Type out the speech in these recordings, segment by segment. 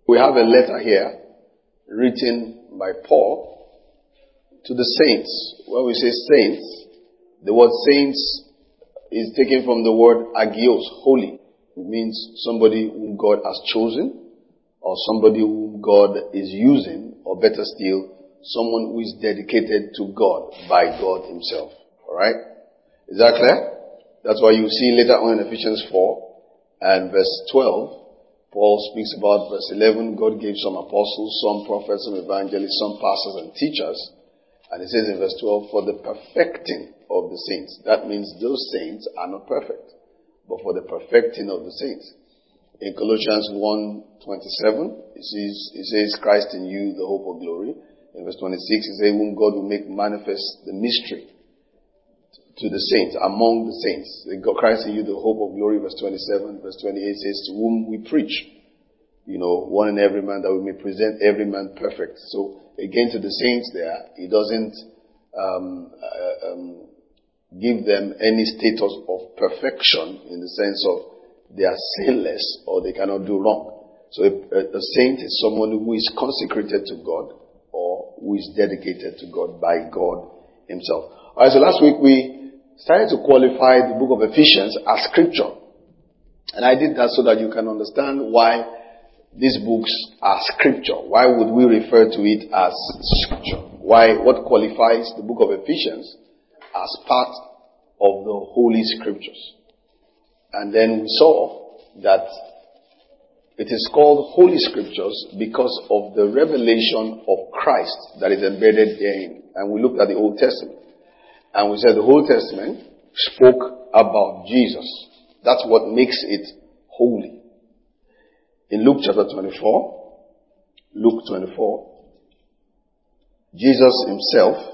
We have a letter here written by Paul to the saints. When we say saints, the word saints is taken from the word agios, holy. It means somebody whom God has chosen, or somebody whom God is using, or better still, someone who is dedicated to God by God himself. Alright? Is that clear? That's why you see later on in Ephesians 4 and verse 12, Paul speaks about verse 11, God gave some apostles, some prophets, some evangelists, some pastors and teachers. And it says in verse 12, for the perfecting of the saints. That means those saints are not perfect, but for the perfecting of the saints. In Colossians 1:27, it says, Christ in you, the hope of glory. In verse 26, it says, whom God will make manifest the mystery to the saints, among the saints. Christ in you, the hope of glory, verse 27. Verse 28 says, to whom we preach. One and every man, that we may present every man perfect. So, again, to the saints there, he doesn't give them any status of perfection in the sense of they are sinless or they cannot do wrong. So a saint is someone who is consecrated to God or who is dedicated to God by God himself. Alright, so last week we started to qualify the book of Ephesians as scripture. And I did that so that you can understand why these books are scripture. Why would we refer to it as scripture? What qualifies the book of Ephesians as part of the Holy Scriptures? And then we saw that it is called Holy Scriptures because of the revelation of Christ that is embedded therein. And we looked at the Old Testament. And we said the Old Testament spoke about Jesus. That's what makes it holy. In Luke chapter 24, Jesus himself,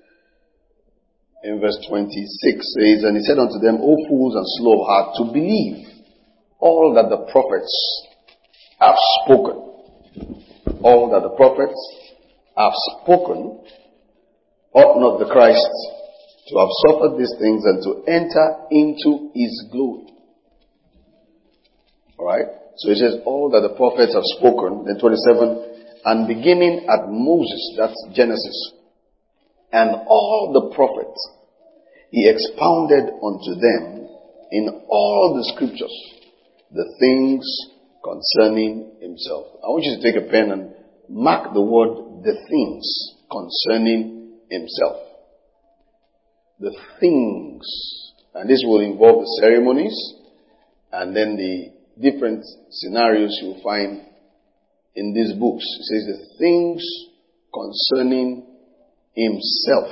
in verse 26 says, and he said unto them, O fools and slow of heart to believe all that the prophets have spoken. All that the prophets have spoken, ought not the Christ to have suffered these things and to enter into his glory. Alright? So it says, all that the prophets have spoken, then 27, and beginning at Moses, that's Genesis, and all the prophets, he expounded unto them in all the scriptures the things concerning himself. I want you to take a pen and mark the word, the things concerning himself. The things. And this will involve the ceremonies and then the different scenarios you'll find in these books. It says the things concerning himself.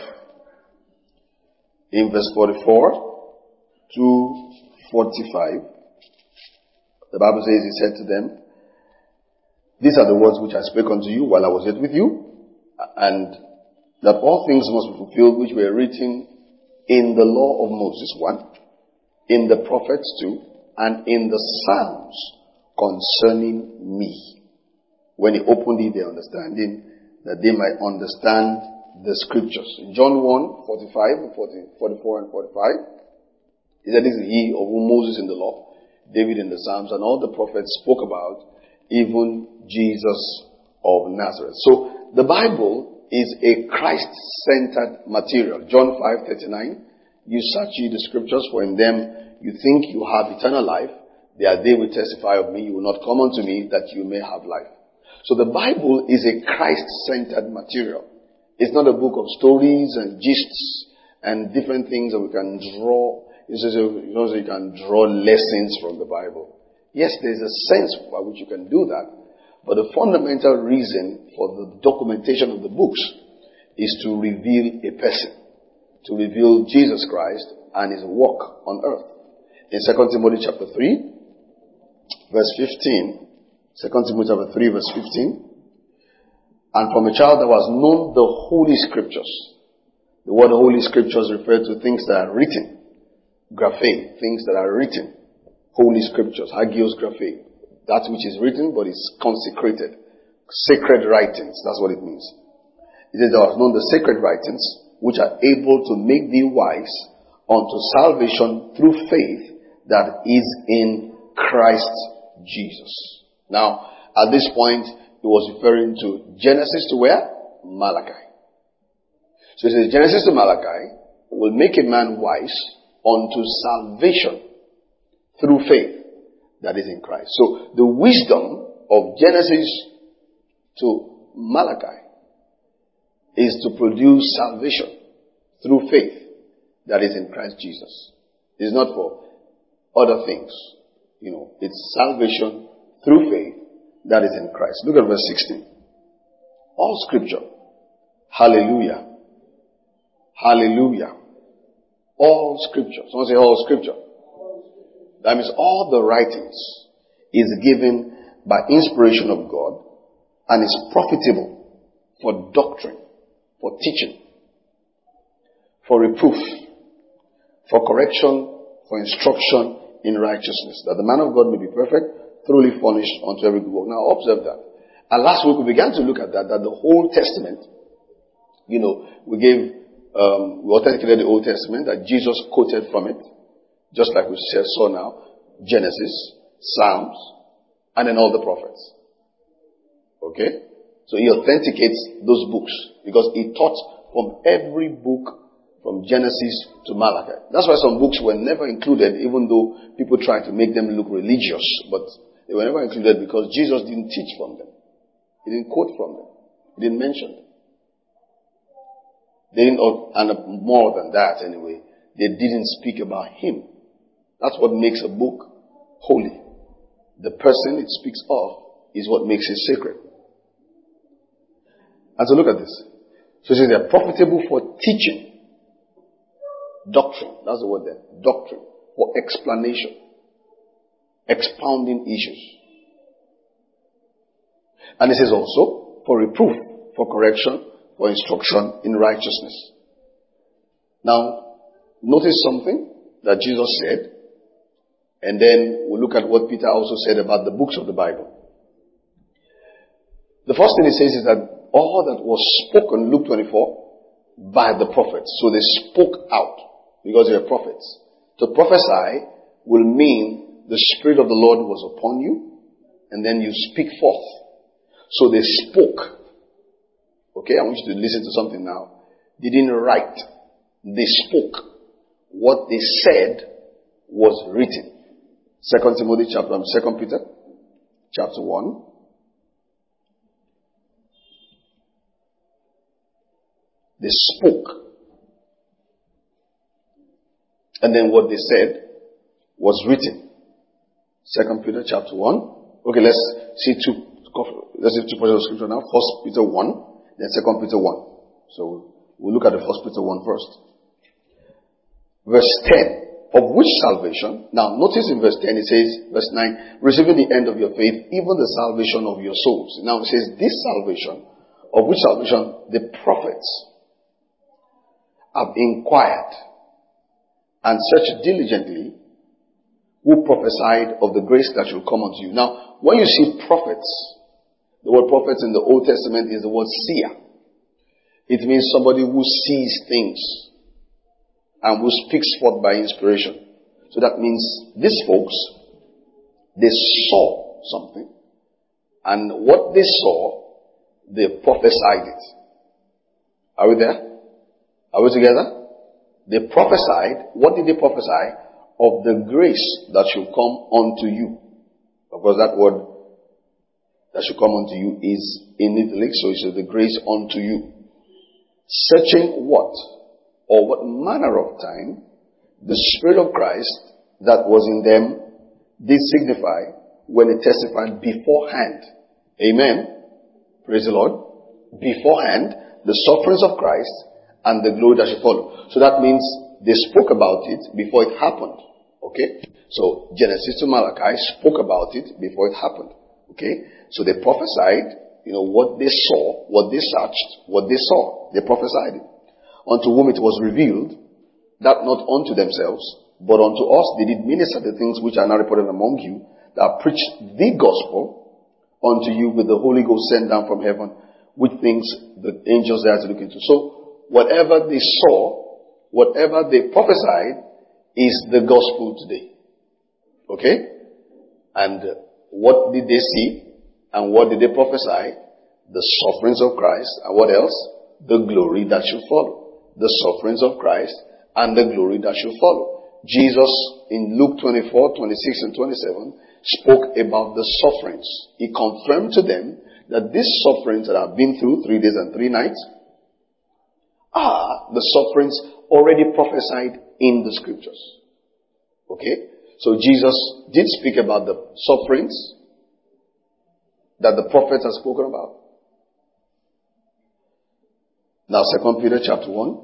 In verse 44 to 45, the Bible says, he said to them, these are the words which I spake unto you while I was yet with you, and that all things must be fulfilled which were written in the law of Moses, 1, in the prophets 2, and in the Psalms concerning me. When he opened it, their understanding, that they might understand the scriptures. In John 1, 45, 44 and 45, he said, this is he of whom Moses in the law, David in the Psalms, and all the prophets spoke about, even Jesus of Nazareth. So the Bible is a Christ-centered material. John 5:39, you search ye the scriptures, for in them you think you have eternal life. They are they which testify of me. You will not come unto me that you may have life. So the Bible is a Christ-centered material. It's not a book of stories and gists and different things that we can draw. You can draw lessons from the Bible. Yes, there's a sense by which you can do that. But the fundamental reason for the documentation of the books is to reveal a person. To reveal Jesus Christ and his work on earth. In 2 Timothy chapter 3, verse 15. 2 Timothy chapter 3, verse 15. And from a child that was known the Holy Scriptures. The word Holy Scriptures refer to things that are written. Graphe, things that are written. Holy Scriptures, Hagios Graphe. That which is written but is consecrated. Sacred writings, that's what it means. It says, thou hast known the sacred writings, which are able to make thee wise unto salvation through faith that is in Christ Jesus. Now, At this point, it was referring to Genesis to where? Malachi. So it says Genesis to Malachi will make a man wise unto salvation through faith that is in Christ. So the wisdom of Genesis to Malachi is to produce salvation through faith that is in Christ Jesus. It's not for other things. It's salvation through faith that is in Christ. Look at verse 16. All scripture. Hallelujah. Hallelujah. All scripture. Someone say all scripture. That means all the writings is given by inspiration of God and is profitable for doctrine, for teaching, for reproof, for correction, for instruction in righteousness, that the man of God may be perfect, thoroughly furnished unto every good work. Now observe that. And last week we began to look at that the whole Testament, we authenticated the Old Testament, that Jesus quoted from it, just like we saw now, Genesis, Psalms, and then all the prophets. Okay? So he authenticates those books because he taught from every book from Genesis to Malachi. That's why some books were never included, even though people tried to make them look religious, but they were never included because Jesus didn't teach from them. He didn't quote from them. He didn't mention them. They didn't, and more than that anyway, they didn't speak about him. That's what makes a book holy. The person it speaks of is what makes it sacred. And so look at this. So it says they are profitable for teaching. Doctrine. That's the word there. Doctrine. For explanation. Expounding issues. And it says also for reproof, for correction, for instruction in righteousness. Now, notice something that Jesus said, and then we'll look at what Peter also said about the books of the Bible. The first thing he says is that all that was spoken, Luke 24, by the prophets. So they spoke out because they are prophets. To prophesy will mean the Spirit of the Lord was upon you, and then you speak forth. So they spoke. Okay, I want you to listen to something now. They didn't write. They spoke. What they said was written. 2 Peter chapter 1. They spoke. And then what they said was written. 2 Peter chapter 1. Okay, let's see two portions of scripture now. 1 Peter 1, then 2 Peter 1. So we'll look at the 1 Peter 1 first. Verse 10. Of which salvation, now notice in verse 10 it says, verse 9, receiving the end of your faith, even the salvation of your souls. Now it says, this salvation, of which salvation the prophets have inquired and searched diligently, who prophesied of the grace that shall come unto you. Now, when you see prophets, the word prophets in the Old Testament is the word seer. It means somebody who sees things and who speaks forth by inspiration. So that means these folks, they saw something, and what they saw, they prophesied it. Are we there? Are we together? They prophesied. What did they prophesy? Of the grace that shall come unto you. Of course, that word that shall come unto you is in italic, so it says the grace unto you. Searching what? Or what manner of time the Spirit of Christ that was in them did signify when it testified beforehand. Amen. Praise the Lord. Beforehand, the sufferings of Christ and the glory that shall follow. So that means they spoke about it before it happened. Okay. So Genesis to Malachi spoke about it before it happened. Okay. So they prophesied, what they saw, what they searched, what they saw. They prophesied it. Unto whom it was revealed, that not unto themselves, but unto us they did minister the things which are now reported among you, that preached the gospel unto you with the Holy Ghost sent down from heaven, which things the angels there to look into. So, whatever they saw, whatever they prophesied, is the gospel today. Okay? And what did they see? And what did they prophesy? The sufferings of Christ. And what else? The glory that should follow. The sufferings of Christ and the glory that should follow. Jesus in Luke 24, 26 and 27 spoke about the sufferings. He confirmed to them that these sufferings that I've been through 3 days and 3 nights are the sufferings already prophesied in the scriptures. Okay? So Jesus did speak about the sufferings that the prophets have spoken about. Now 2 Peter chapter 1,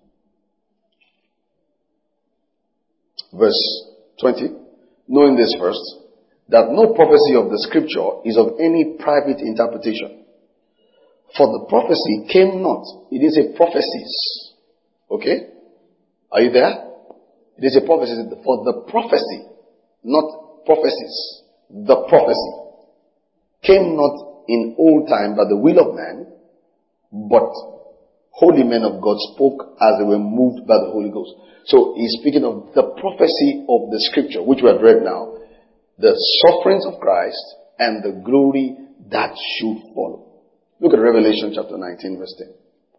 verse 20. Knowing this first, that no prophecy of the scripture is of any private interpretation. For the prophecy came not. It is a prophecies. Okay? Are you there? It is a prophecy. For the prophecy, not prophecies. The prophecy came not in old time by the will of man, but holy men of God spoke as they were moved by the Holy Ghost. So he's speaking of the prophecy of the scripture, which we have read now. The sufferings of Christ and the glory that should follow. Look at Revelation chapter 19 verse 10.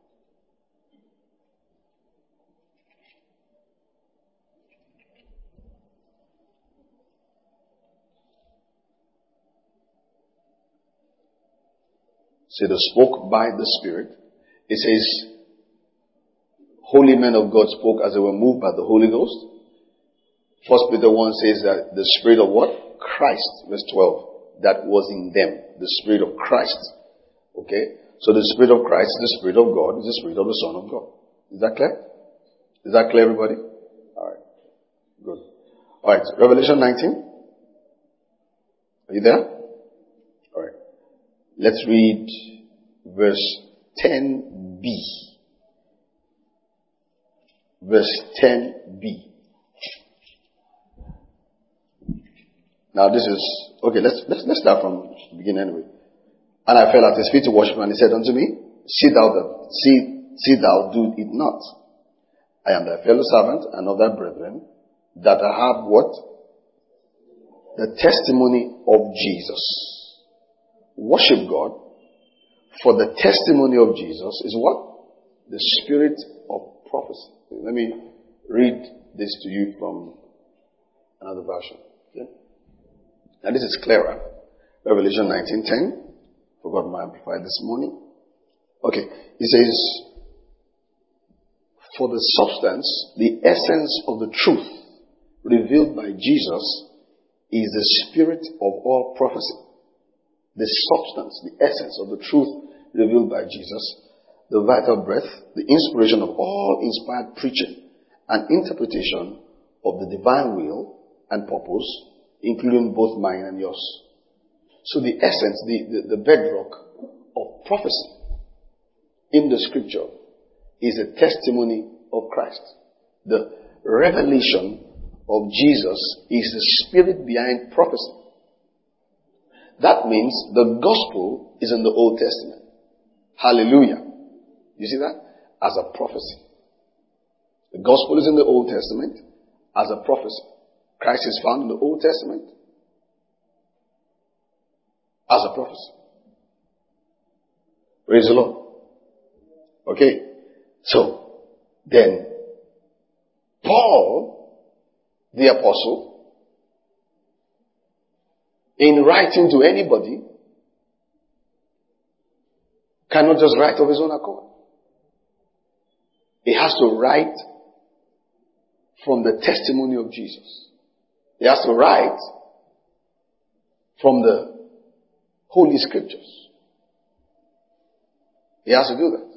So they spoke by the Spirit. It says, holy men of God spoke as they were moved by the Holy Ghost. 1 Peter 1 says that the Spirit of what? Christ, verse 12, that was in them. The Spirit of Christ. Okay? So the Spirit of Christ is the Spirit of God, is the Spirit of the Son of God. Is that clear? Is that clear, everybody? Alright. Good. Alright, Revelation 19. Are you there? Alright. Let's read verse 10b. Verse 10b. Now this is, okay, let's start from the beginning anyway. And I fell at his feet to worship him, and he said unto me, See thou do it not. I am thy fellow servant and of thy brethren, that I have what? The testimony of Jesus. Worship God, for the testimony of Jesus is what? The spirit of prophecy. Let me read this to you from another version. Okay? Now this is clearer. Revelation 19:10. Forgot my amplified this morning. Okay. It says, for the substance, the essence of the truth revealed by Jesus is the spirit of all prophecy. The substance, the essence of the truth revealed by Jesus, the vital breath, the inspiration of all inspired preaching and interpretation of the divine will and purpose, including both mine and yours. So the essence, the bedrock of prophecy in the scripture is a testimony of Christ. The revelation of Jesus is the spirit behind prophecy. That means the gospel is in the Old Testament. Hallelujah. You see that? As a prophecy. The gospel is in the Old Testament as a prophecy. Christ is found in the Old Testament as a prophecy. Praise the Lord. Okay. So, then, Paul, the apostle, in writing to anybody, cannot just write of his own accord. He has to write from the testimony of Jesus. He has to write from the Holy Scriptures. He has to do that.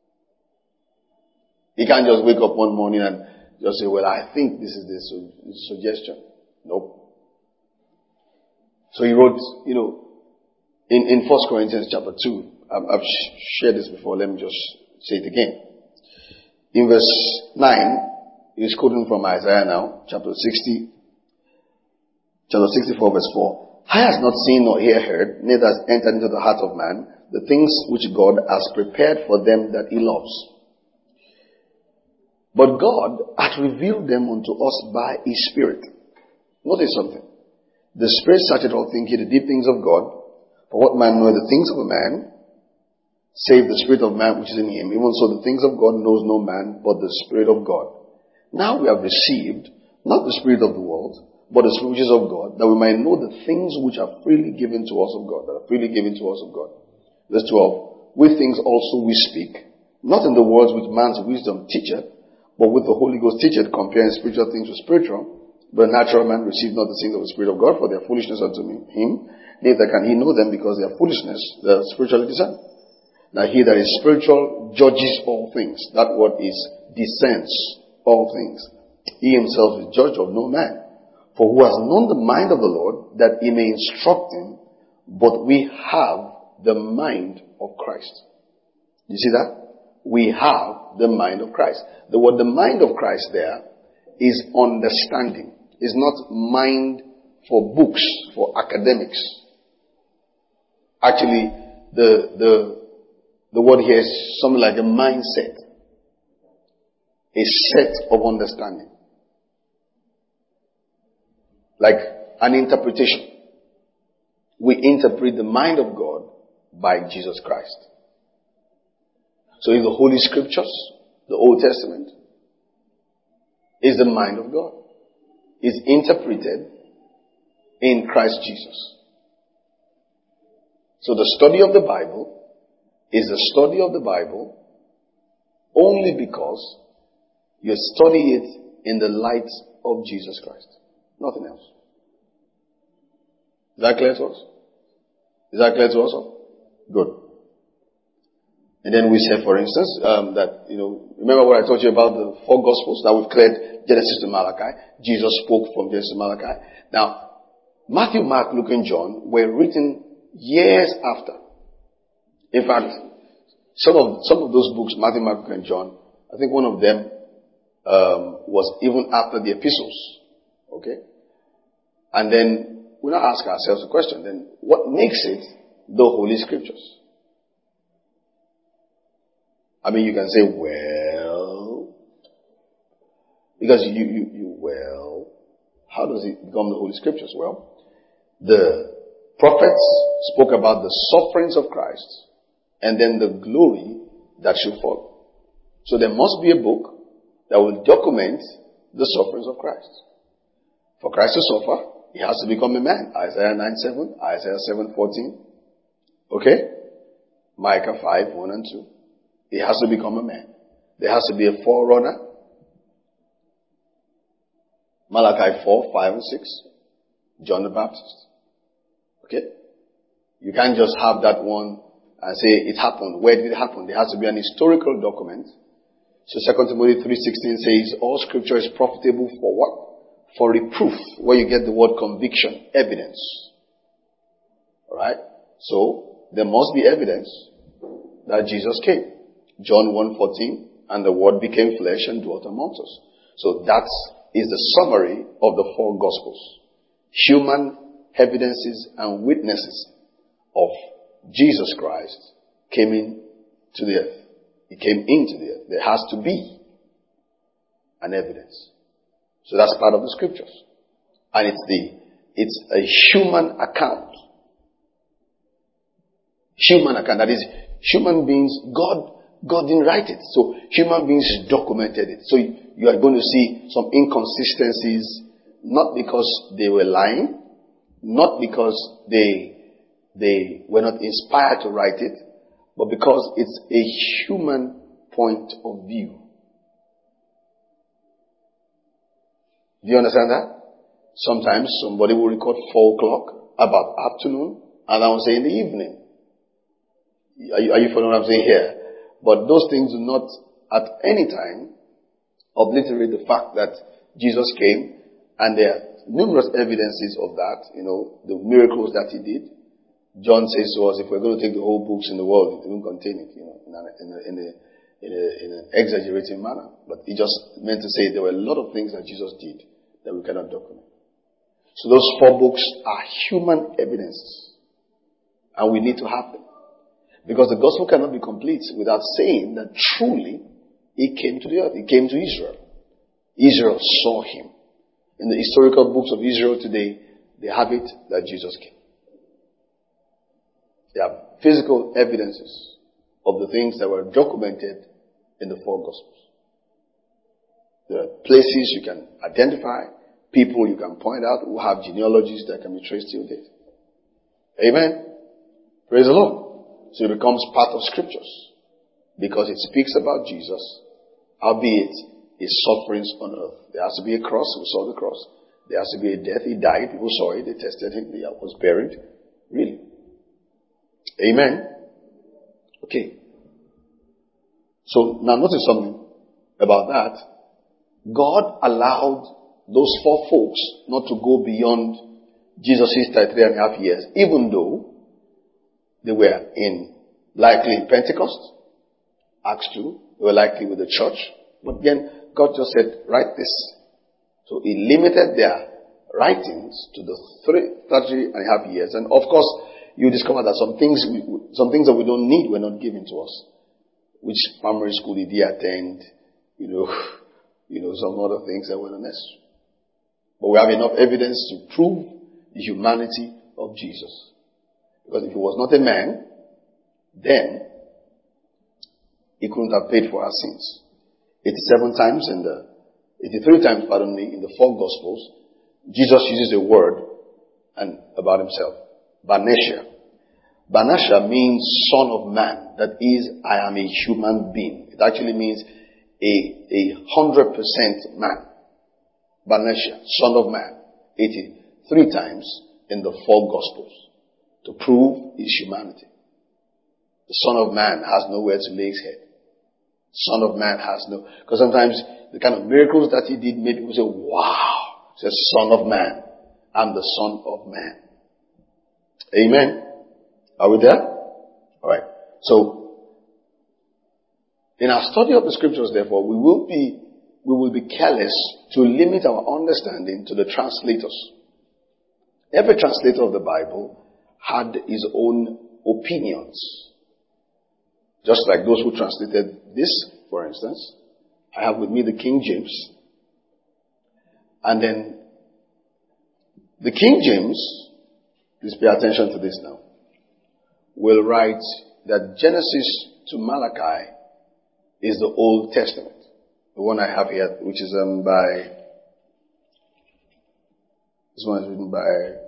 He can't just wake up one morning and just say, well, I think this is the suggestion. Nope. So he wrote, in 1 Corinthians chapter 2, I've shared this before, let me just say it again. In verse 9, he's quoting from Isaiah now, chapter 64 verse 4. Eye has not seen nor ear heard, neither has entered into the heart of man, the things which God has prepared for them that he loves. But God hath revealed them unto us by his Spirit. Notice something. The Spirit searcheth all things, the deep things of God. For what man knoweth the things of a man, save the spirit of man which is in him? Even so the things of God knows no man but the Spirit of God. Now we have received not the spirit of the world, but the Spirit which is of God, that we might know the things which are freely given to us of God, that are freely given to us of God. Verse 12, with things also we speak, not in the words which man's wisdom teacheth, but with the Holy Ghost teacheth, comparing spiritual things with spiritual. But a natural man receive not the things of the Spirit of God, for they are foolishness unto him. Neither can he know them, because they are foolishness, they are spiritually discerned. Now he that is spiritual judges all things. That word is discerns all things. He himself is judge of no man. For who has known the mind of the Lord, that he may instruct him? But we have the mind of Christ. You see that? We have the mind of Christ. The word the mind of Christ there is understanding. It's not mind for books, for academics. Actually, the word here is something like a mindset. A set of understanding. Like an interpretation. We interpret the mind of God by Jesus Christ. So in the Holy Scriptures, the Old Testament, is the mind of God. Is interpreted in Christ Jesus. So the study of the Bible is the study of the Bible only because you study it in the light of Jesus Christ. Nothing else. Is that clear to us? Is that clear to us all? Good. And then we say, for instance, that, remember what I told you about the four Gospels that we've cleared Genesis to Malachi? Jesus spoke from Genesis to Malachi. Now, Matthew, Mark, Luke, and John were written years after. In fact, some of those books, Matthew, Mark, Luke, and John, I think one of them was even after the epistles. Okay? And then we now ask ourselves a question, then what makes it the Holy Scriptures? I mean, you can say, well, because how does it become the Holy Scriptures? Well, the prophets spoke about the sufferings of Christ and then the glory that should follow. So there must be a book that will document the sufferings of Christ. For Christ to suffer, he has to become a man. Isaiah 9:7, Isaiah 7:14. Okay? Micah 5:1 and 2. He has to become a man. There has to be a forerunner. Malachi 4:5 and 6. John the Baptist. Okay? You can't just have that one and say it happened. Where did it happen? There has to be an historical document. So 2 Timothy 3:16 says, all scripture is profitable for what? For reproof, where you get the word conviction, evidence. Alright? So, there must be evidence that Jesus came. John 1:14, and the word became flesh and dwelt amongst us. So that is the summary of the four Gospels. Human evidences and witnesses of Jesus Christ came into the earth. He came into the earth. There has to be an evidence. So that's part of the Scriptures. And it's a human account. Human account. That is, human beings, God didn't write it. So human beings documented it. So you are going to see some inconsistencies, not because they were lying, not because they were not inspired to write it, but because it's a human point of view. Do you understand that? Sometimes somebody will record 4 o'clock about afternoon, and I will say in the evening. Are you following what I'm saying here? But those things do not at any time obliterate the fact that Jesus came, and there are numerous evidences of that, the miracles that he did. John says to us, if we're going to take the whole books in the world, it won't contain it, in an exaggerating manner. But he just meant to say there were a lot of things that Jesus did that we cannot document. So those 4 books are human evidences. And we need to have them. Because the gospel cannot be complete without saying that truly he came to the earth. He came to Israel. Israel saw him. In the historical books of Israel today, they have it that Jesus came. There are physical evidences of the things that were documented in the four Gospels. There are places you can identify, people you can point out who have genealogies that can be traced till date. Amen. Praise the Lord. So it becomes part of scriptures because it speaks about Jesus, albeit his sufferings on earth. There has to be a cross. We saw the cross. There has to be a death. He died. People saw it. They tested him. He was buried. Really. Amen. Okay. So now notice something about that. God allowed those four folks not to go beyond Jesus' 3.5 years, even though they were likely in Pentecost, Acts 2, they were likely with the church, but then God just said, write this. So he limited their writings to the 3.5 years, and of course, you discover that some things that we don't need were not given to us. Which primary school did he attend? Some other things that were necessary. But we have enough evidence to prove the humanity of Jesus. Because if he was not a man, then he couldn't have paid for our sins. 83 times in the four Gospels, Jesus uses a word about himself. Banasha. Banasha means son of man. That is, I am a human being. It actually means a 100% man. Banasha, son of man. 83 times in the four Gospels to prove his humanity. The Son of Man has nowhere to lay his head. Son of Man has no... Because sometimes the kind of miracles that he did made people say, wow. He says, Son of Man. I'm the Son of Man. Amen. Are we there? Alright. So, in our study of the scriptures, therefore, we will be careless to limit our understanding to the translators. Every translator of the Bible had his own opinions. Just like those who translated this, for instance. I have with me the King James. And then, the King James, please pay attention to this now, will write that Genesis to Malachi is the Old Testament. The one I have here, which is this one is written by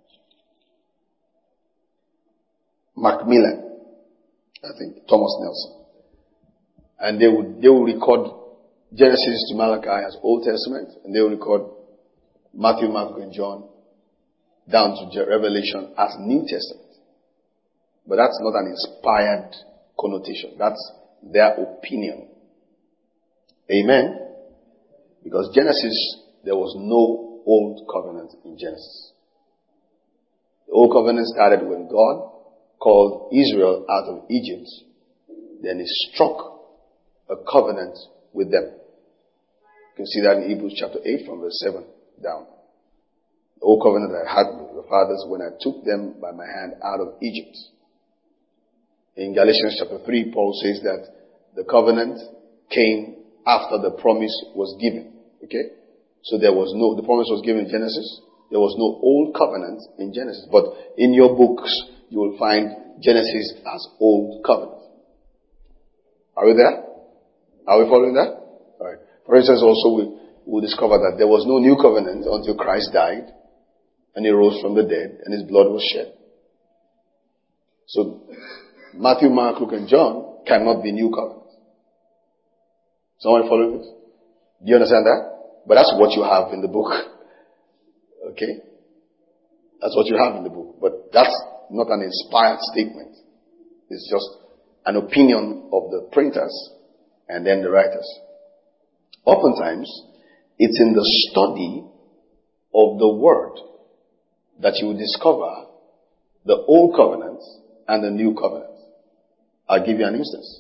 Macmillan, I think, Thomas Nelson. And they will record Genesis to Malachi as Old Testament, and they will record Matthew, Mark, and John down to Revelation as New Testament. But that's not an inspired connotation. That's their opinion. Amen? Because Genesis, there was no Old Covenant in Genesis. The Old Covenant started when God called Israel out of Egypt. Then he struck a covenant with them. You can see that in Hebrews chapter 8 from verse 7 down. The Old Covenant I had with the fathers when I took them by my hand out of Egypt. In Galatians chapter 3, Paul says that the covenant came after the promise was given. Okay? So the promise was given in Genesis. There was no Old Covenant in Genesis. But in your books, you will find Genesis as Old Covenant. Are we there? Are we following that? Alright. For instance, also we'll discover that there was no New Covenant until Christ died and he rose from the dead and his blood was shed. So, Matthew, Mark, Luke, and John cannot be New Covenant. Someone following this? Do you understand that? But that's what you have in the book. Okay? That's what you have in the book. But that's not an inspired statement. It's just an opinion of the printers and then the writers. Oftentimes, it's in the study of the Word that you will discover the Old Covenant and the New Covenant. I'll give you an instance.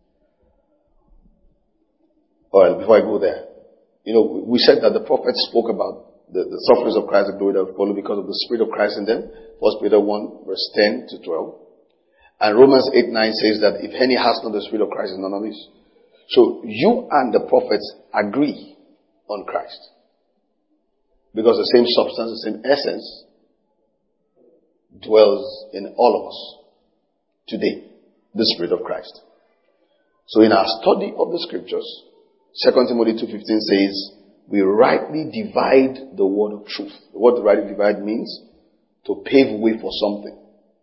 Alright, before I go there. We said that the prophets spoke about the sufferings of Christ, the glory that will follow because of the Spirit of Christ in them. 1 Peter 1, verse 10 to 12. And Romans 8, 9 says that if any has not the Spirit of Christ, is none of this. So you and the prophets agree on Christ. Because the same substance, the same essence dwells in all of us. today. The Spirit of Christ. So in our study of the scriptures, 2 Timothy 2:15 says, we rightly divide the word of truth. The word rightly divide means to pave way for something.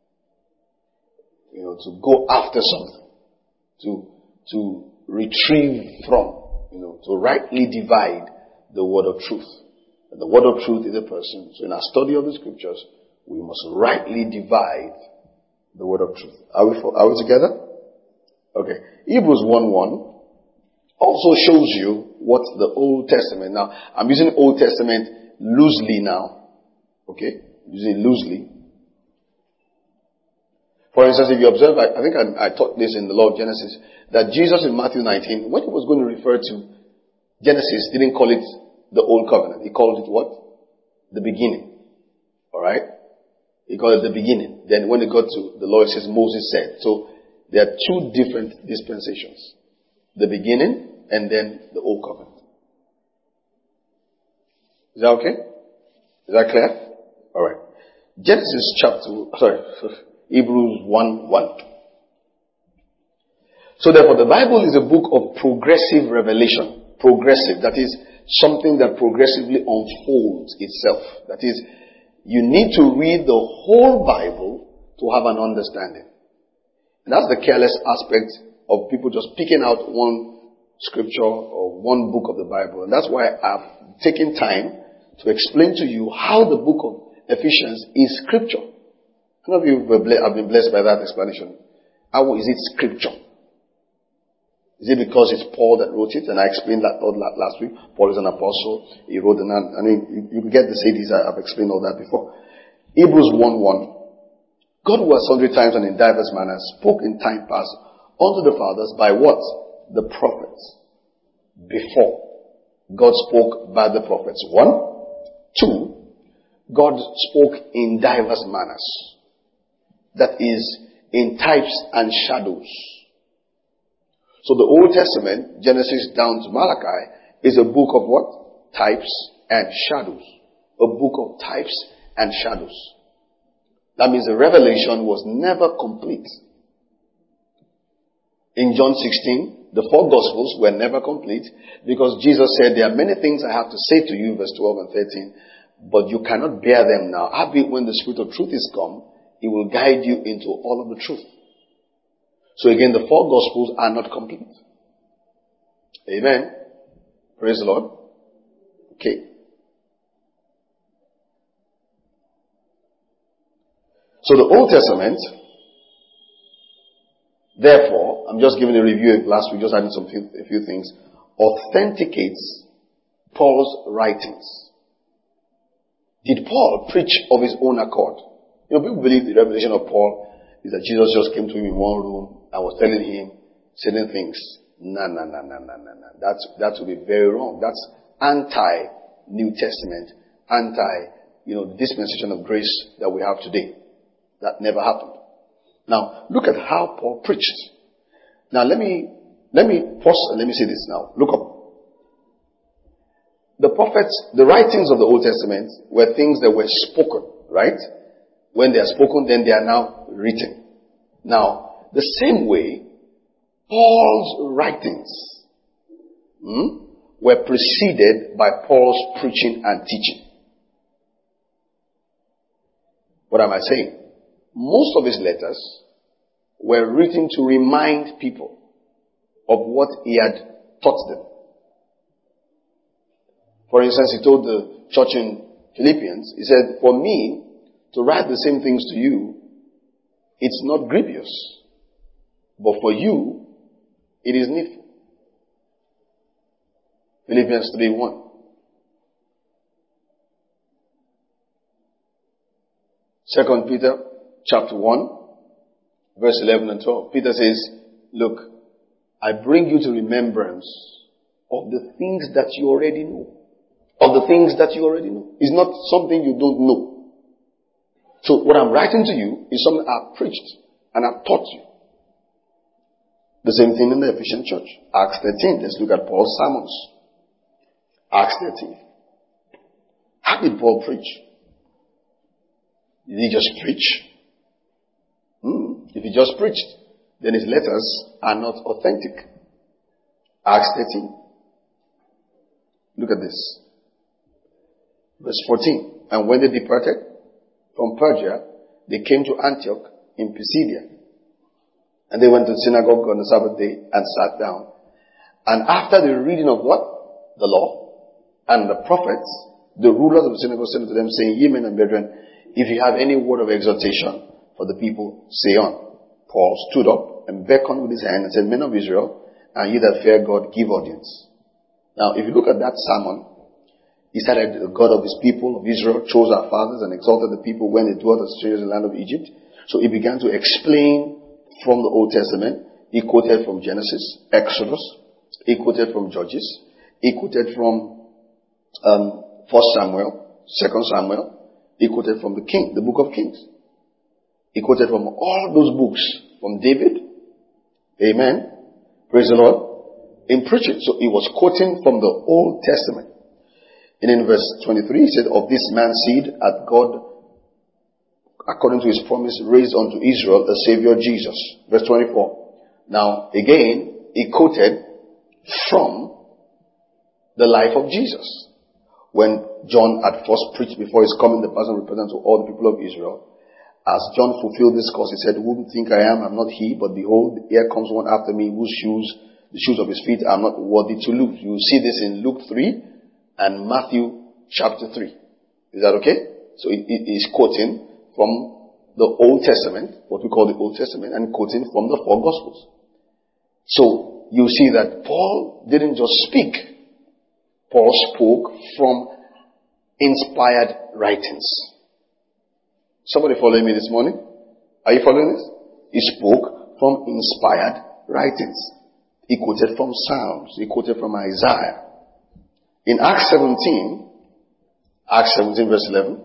To go after something. To retrieve from. To rightly divide the word of truth. And the word of truth is a person. So in our study of the scriptures, we must rightly divide the word of truth. Are we together? Okay. Hebrews 1:1 also shows you what the Old Testament. Now, I'm using Old Testament loosely now. Okay? Using it loosely. For instance, if you observe, I think I taught this in the law of Genesis, that Jesus in Matthew 19, when he was going to refer to Genesis, didn't call it the Old Covenant. He called it what? The beginning. Alright? He called it the beginning. Then when it got to the law, it says Moses said. So there are two different dispensations. The beginning and then the Old Covenant. Is that okay? Is that clear? Alright. Hebrews 1:1. So therefore the Bible is a book of progressive revelation. Progressive. That is something that progressively unfolds itself. That is, you need to read the whole Bible to have an understanding. And that's the careless aspect of people just picking out one scripture or one book of the Bible. And that's why I've taken time to explain to you how the book of Ephesians is scripture. Some of you have been blessed by that explanation. How is it scripture? Is it because it's Paul that wrote it? And I explained that last week. Paul is an apostle. He wrote you get the cities. I've explained all that before. Hebrews 1:1. God who at sundry times and in diverse manners spoke in time past unto the fathers by what? The prophets. Before. God spoke by the prophets. 1. 2. God spoke in diverse manners. That is, in types and shadows. So the Old Testament, Genesis down to Malachi, is a book of what? Types and shadows. A book of types and shadows. That means the revelation was never complete. In John 16, the 4 Gospels were never complete because Jesus said, there are many things I have to say to you, verse 12 and 13, but you cannot bear them now. Howbeit when the Spirit of truth is come, He will guide you into all of the truth. So again, the 4 Gospels are not complete. Amen. Praise the Lord. Okay. So the Old Testament, therefore, I'm just giving a review of last week, just adding a few things, authenticates Paul's writings. Did Paul preach of his own accord? People believe the revelation of Paul is that Jesus just came to him in one room and was telling him certain things. No. That would be very wrong. That's anti-New Testament, the dispensation of grace that we have today. That never happened. Now, look at how Paul preached. Now, let me pause and let me say this now. Look up. The prophets, the writings of the Old Testament were things that were spoken, right? When they are spoken, then they are now written. Now, the same way, Paul's writings were preceded by Paul's preaching and teaching. What am I saying? Most of his letters were written to remind people of what he had taught them. For instance, he told the church in Philippians, he said, for me to write the same things to you, it's not grievous. But for you, it is needful. Philippians 3:1. 2 Peter chapter 1, verse 11 and 12. Peter says, look, I bring you to remembrance of the things that you already know. Of the things that you already know. It's not something you don't know. So what I'm writing to you is something I've preached and I've taught you. The same thing in the Ephesian church. Acts 13. Let's look at Paul's sermons. Acts 13. How did Paul preach? Did he just preach? If If he just preached, then his letters are not authentic. Acts 13. Look at this. Verse 14. And when they departed from Persia, they came to Antioch in Pisidia. And they went to the synagogue on the Sabbath day and sat down. And after the reading of what? The law and the prophets, the rulers of the synagogue said to them, saying, Ye men and brethren, if you have any word of exhortation for the people, say on. Paul stood up and beckoned with his hand and said, Men of Israel, and ye that fear God, give audience. Now, if you look at that sermon, he said, the God of his people, of Israel, chose our fathers and exalted the people when they dwelt as strangers in the land of Egypt. So he began to explain from the Old Testament. He quoted from Genesis, Exodus. He quoted from Judges. He quoted from 1 Samuel, 2 Samuel. He quoted from the book of Kings. He quoted from all those books, from David. Amen. Praise the Lord. In preaching. So he was quoting from the Old Testament. And in verse 23, he said, Of this man's seed hath God, according to his promise, raised unto Israel a Savior, Jesus. Verse 24. Now, again, he quoted from the life of Jesus. When John had first preached before his coming, the person represented to all the people of Israel. As John fulfilled this course, he said, Who think I am? I'm not he, but behold, here comes one after me, whose shoes, the shoes of his feet, I am not worthy to loose. You will see this in Luke 3 and Matthew chapter 3. Is that okay? So it is quoting from the Old Testament, what we call the Old Testament, and quoting from the 4 Gospels. So you see that Paul didn't just speak. Paul spoke from inspired writings. Somebody following me this morning? Are you following this? He spoke from inspired writings. He quoted from Psalms. He quoted from Isaiah. In Acts 17 verse 11,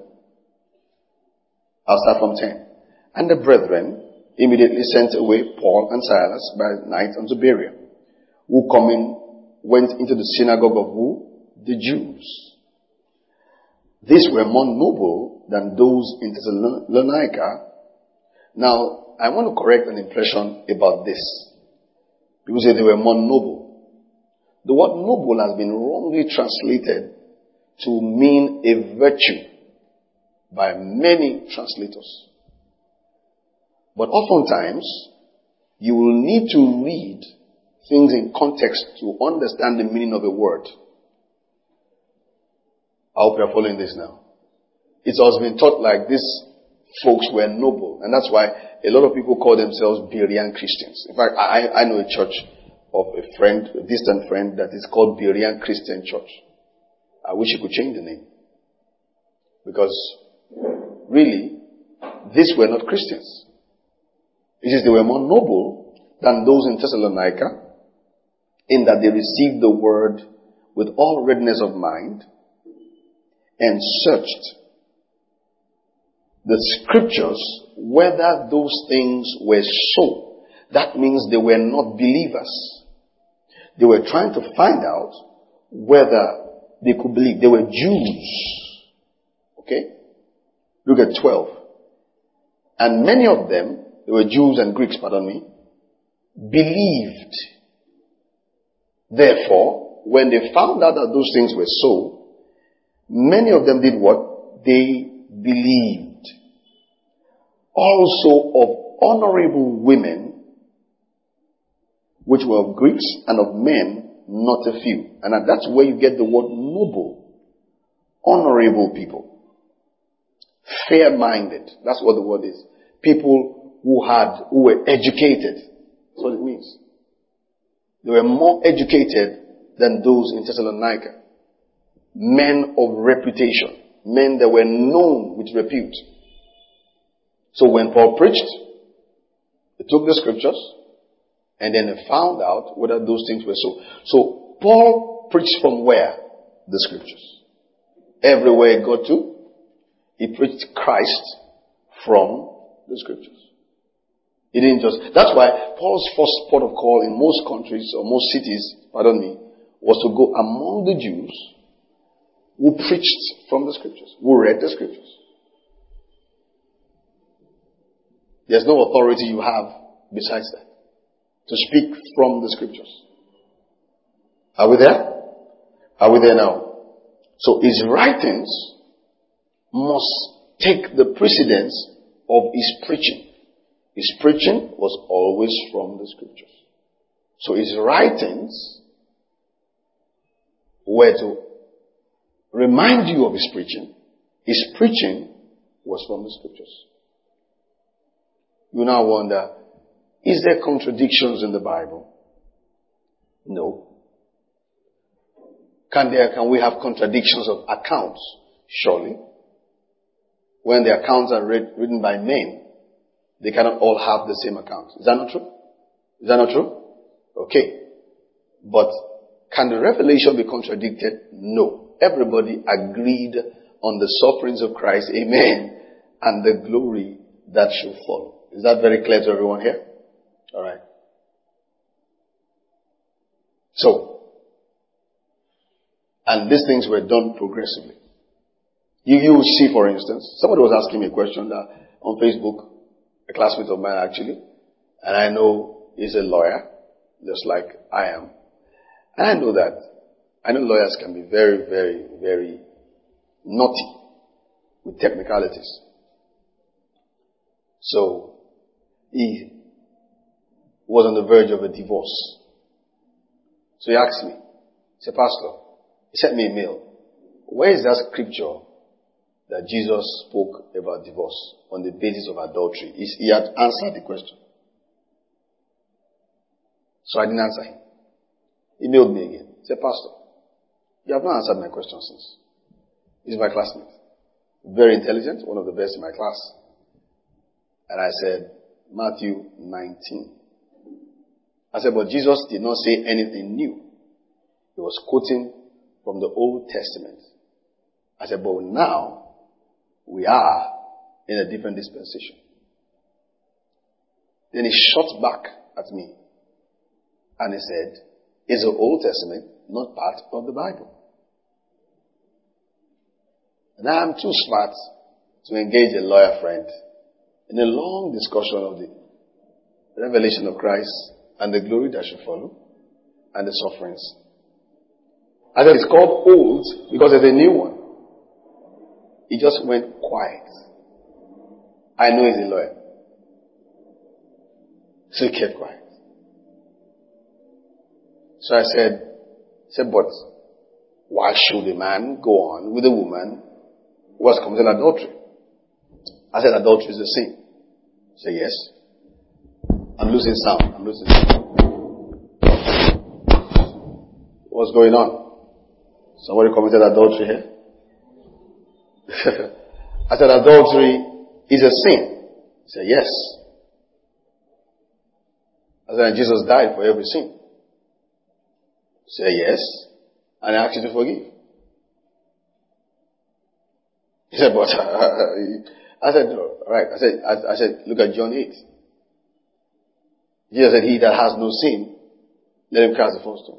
I'll start from 10. And the brethren immediately sent away Paul and Silas by night unto Berea, who coming went into the synagogue of who? The Jews. These were more noble than those in Thessalonica. Now, I want to correct an impression about this. People say they were more noble. The word noble has been wrongly translated to mean a virtue by many translators. But oftentimes, you will need to read things in context to understand the meaning of a word. I hope you're following this now. It's also been taught like these folks were noble. And that's why a lot of people call themselves Berean Christians. In fact, I know a church of a friend, a distant friend, that is called Berean Christian Church. I wish you could change the name. Because, really, these were not Christians. It is they were more noble than those in Thessalonica, in that they received the word with all readiness of mind, and searched the scriptures whether those things were so. That means they were not believers. They were trying to find out whether they could believe. They were Jews. Okay? Look at 12. And many of them, they were Jews and Greeks, pardon me, believed. Therefore, when they found out that those things were so, many of them did what? They believed. Also of honorable women, which were of Greeks, and of men, not a few. And that's where you get the word noble. Honorable people. Fair-minded. That's what the word is. People who were educated. That's what it means. They were more educated than those in Thessalonica. Men of reputation. Men that were known with repute. So when Paul preached, he took the scriptures and then he found out whether those things were so. So Paul preached from where? The scriptures. Everywhere he got to, he preached Christ from the scriptures. He didn't just... That's why Paul's first port of call in most countries or most cities, was to go among the Jews who preached from the scriptures, who read the scriptures. There's no authority you have besides that to speak from the scriptures. Are we there? Are we there now? So his writings must take the precedence of his preaching. His preaching was always from the scriptures. So his writings were to remind you of his preaching. His preaching was from the scriptures. You now wonder, is there contradictions in the Bible? No. Can we have contradictions of accounts? Surely. When the accounts are written by men, they cannot all have the same account. Is that not true? Is that not true? Okay. But can the revelation be contradicted? No. Everybody agreed on the sufferings of Christ, amen, and the glory that should follow. Is that very clear to everyone here? Alright. So, and these things were done progressively. You will see, for instance, somebody was asking me a question on Facebook, a classmate of mine actually, and I know he's a lawyer, just like I am. And I know lawyers can be very, very, very naughty with technicalities. So, he was on the verge of a divorce. So he asked me, he said, Pastor, he sent me a mail. Where is that scripture that Jesus spoke about divorce on the basis of adultery? He had answered the question. So I didn't answer him. He mailed me again. He said, Pastor, you have not answered my question since. He's my classmate. Very intelligent, one of the best in my class. And I said, Matthew 19. I said, but Jesus did not say anything new. He was quoting from the Old Testament. I said, but now we are in a different dispensation. Then he shot back at me and he said, is the Old Testament not part of the Bible? And I am too smart to engage a lawyer friend in a long discussion of the revelation of Christ and the glory that should follow and the sufferings. I said it's called old because there's a new one. He just went quiet. I know he's a lawyer. So he kept quiet. So I said, but why should a man go on with a woman who has committed adultery? I said adultery is a sin. He said yes. I'm losing sound. What's going on? Somebody committed adultery here? I said adultery is a sin. He said yes. I said and Jesus died for every sin. He said yes. And I asked you to forgive. He said, but I said, no, right. I said, look at John 8. Jesus said, he that has no sin, let him cast the first stone.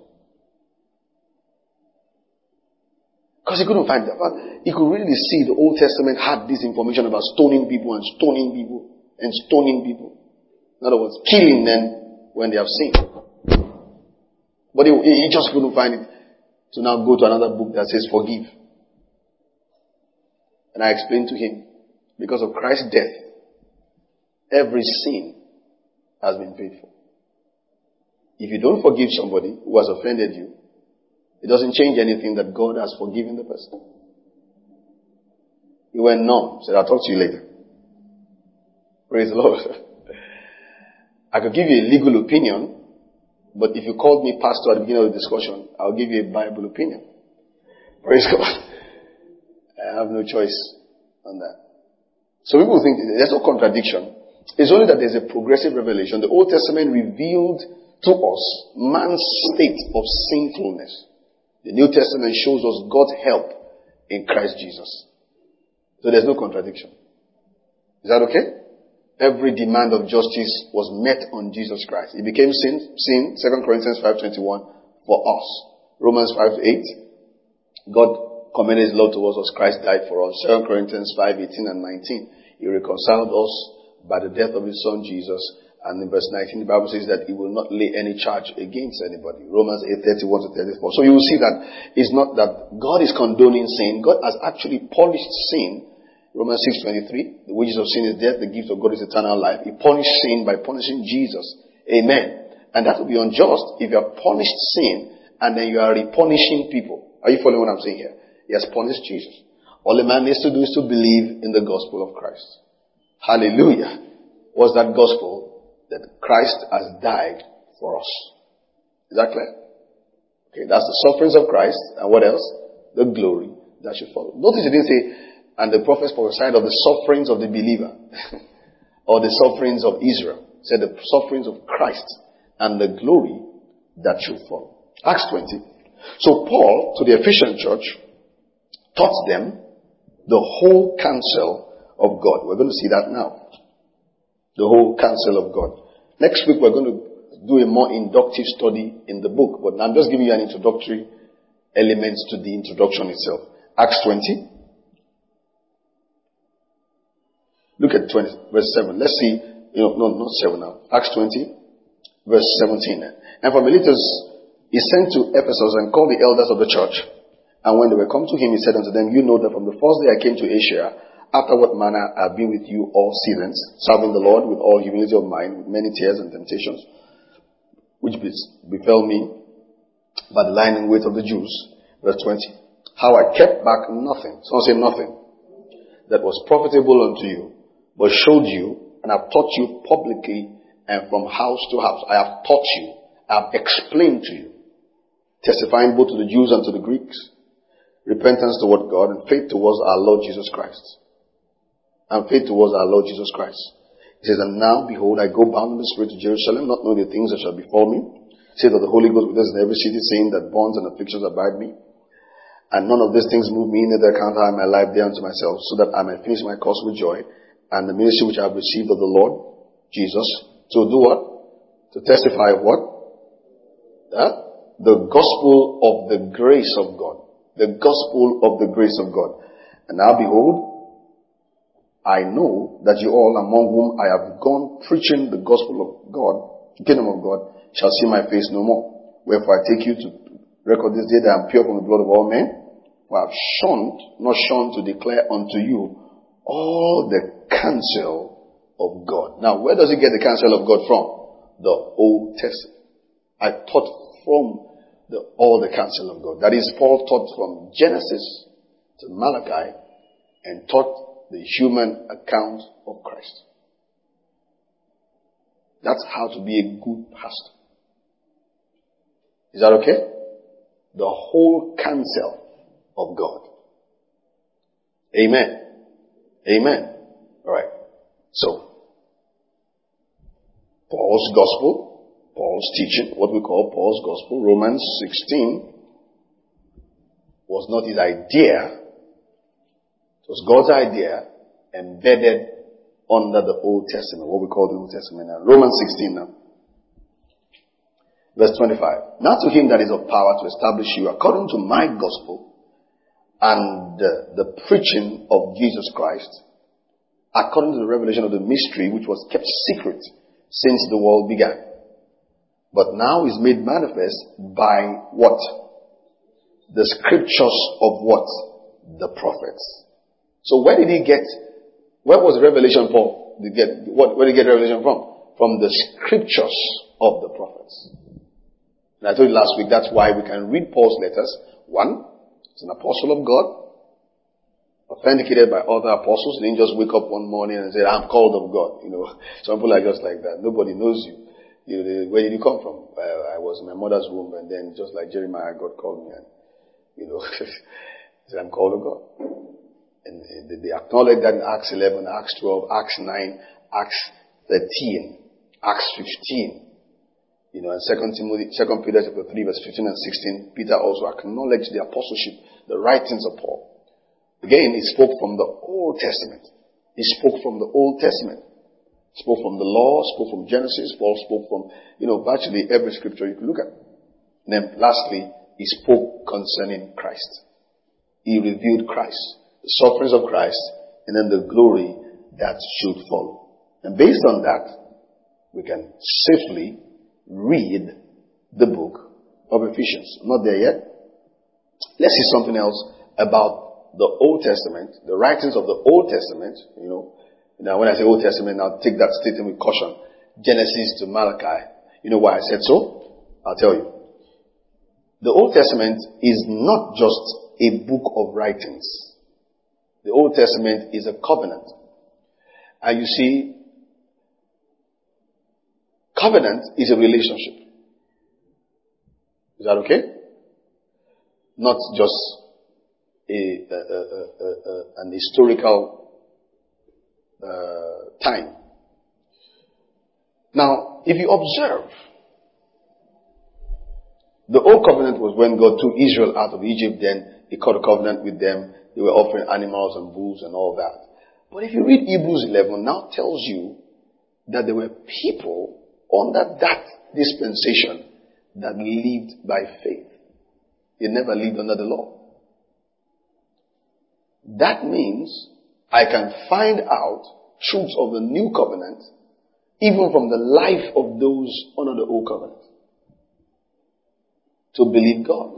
Because he couldn't find that. But he could really see the Old Testament had this information about stoning people and stoning people and stoning people. In other words, killing them when they have sinned. But he just couldn't find it to now go to another book that says forgive. And I explained to him, because of Christ's death, every sin has been paid for. If you don't forgive somebody who has offended you, it doesn't change anything that God has forgiven the person. He went numb. Said, I'll talk to you later. Praise the Lord. I could give you a legal opinion, but if you called me pastor at the beginning of the discussion, I'll give you a Bible opinion. Praise God. I have no choice on that. So people think there's no contradiction. It's only that there's a progressive revelation. The Old Testament revealed to us man's state of sinfulness. The New Testament shows us God's help in Christ Jesus. So there's no contradiction. Is that okay? Every demand of justice was met on Jesus Christ. It became sin, 2 Corinthians 5:21 for us. Romans 5:8. God commended his love towards us. Christ died for us. 2 Corinthians 5:18 and 19. He reconciled us by the death of his son Jesus. And in verse 19, the Bible says that he will not lay any charge against anybody. Romans 8:31 to 34. So you will see that it's not that God is condoning sin. God has actually punished sin. Romans 6:23, the wages of sin is death, the gift of God is eternal life. He punished sin by punishing Jesus. Amen. And that would be unjust if you have punished sin and then you are repunishing people. Are you following what I'm saying here? He has punished Jesus. All a man needs to do is to believe in the gospel of Christ. Hallelujah. What's that gospel? That Christ has died for us. Is that clear? Okay, that's the sufferings of Christ. And what else? The glory that should follow. Notice it didn't say, and the prophets prophesied of the sufferings of the believer. Or the sufferings of Israel. It said the sufferings of Christ and the glory that should follow. Acts 20. So Paul, to the Ephesian church, taught them the whole counsel of God. We're going to see that now. The whole counsel of God. Next week we're going to do a more inductive study in the book. But I'm just giving you an introductory elements to the introduction itself. Acts 20. Look at 20, verse 7. Let's see. No, not 7 now. Acts 20, verse 17. And from Miletus he sent to Ephesus and called the elders of the church. And when they were come to him, he said unto them, you know that from the first day I came to Asia, after what manner I have been with you all seasons, serving the Lord with all humility of mind, with many tears and temptations, which befell me by the lying in wait of the Jews. Verse 20. How I kept back nothing, someone say nothing, that was profitable unto you, but showed you, and have taught you publicly and from house to house. I have taught you, I have explained to you, testifying both to the Jews and to the Greeks, repentance toward God and faith towards our Lord Jesus Christ. And faith towards our Lord Jesus Christ. He says, and now, behold, I go bound in the Spirit to Jerusalem, not knowing the things that shall befall me. Say that the Holy Ghost with us in every city, saying that bonds and afflictions abide me. And none of these things move me, neither count I my life there unto myself, so that I may finish my course with joy, and the ministry which I have received of the Lord Jesus. To do what? To testify of what? The gospel of the grace of God. The gospel of the grace of God. And now, behold, I know that you all among whom I have gone preaching the gospel of God, the kingdom of God, shall see my face no more. Wherefore I take you to record this day that I am pure from the blood of all men. For I have not shunned to declare unto you all the counsel of God. Now, where does he get the counsel of God from? The Old Testament. I taught from all the counsel of God. That is, Paul taught from Genesis to Malachi and taught the human account of Christ. That's how to be a good pastor. Is that okay? The whole counsel of God. Amen. Amen. Alright. So, Paul's gospel, Paul's teaching, what we call Paul's gospel, Romans 16, was not his idea. It was God's idea embedded under the Old Testament, what we call the Old Testament now. Romans 16 now. Verse 25. Now to him that is of power to establish you according to my gospel and the preaching of Jesus Christ, according to the revelation of the mystery which was kept secret since the world began, but now is made manifest by what? The scriptures of what? The prophets. So where did he get, where was revelation from? Where did he get revelation from? From the scriptures of the prophets. And I told you last week, that's why we can read Paul's letters. One, he's an apostle of God, authenticated by other apostles. He didn't just wake up one morning and say, I'm called of God. Some people are just like that. Nobody knows you. Where did you come from? I was in my mother's womb, and then just like Jeremiah, God called me, and he said, I'm called of God. And they acknowledge that in Acts 11, Acts 12, Acts 9, Acts 13, Acts 15. And 2 Peter chapter 3, verse 15 and 16, Peter also acknowledged the apostleship, the writings of Paul. Again, he spoke from the Old Testament. He spoke from the Old Testament. He spoke from the law, spoke from Genesis. Paul spoke from, virtually every scripture you can look at. And then lastly, he spoke concerning Christ. He revealed Christ, the sufferings of Christ, and then the glory that should follow. And based on that, we can safely read the book of Ephesians. Not there yet. Let's see something else about the Old Testament, the writings of the Old Testament. Now when I say Old Testament, now take that statement with caution. Genesis to Malachi. You know why I said so? I'll tell you. The Old Testament is not just a book of writings. The Old Testament is a covenant. And you see, covenant is a relationship. Is that okay? Not just an historical time. Now, if you observe, the old covenant was when God took Israel out of Egypt, then he cut a covenant with them. They were offering animals and bulls and all that. But if you read Hebrews 11, now tells you that there were people under that dispensation that lived by faith. They never lived under the law. That means I can find out truths of the new covenant even from the life of those under the old covenant. To believe God.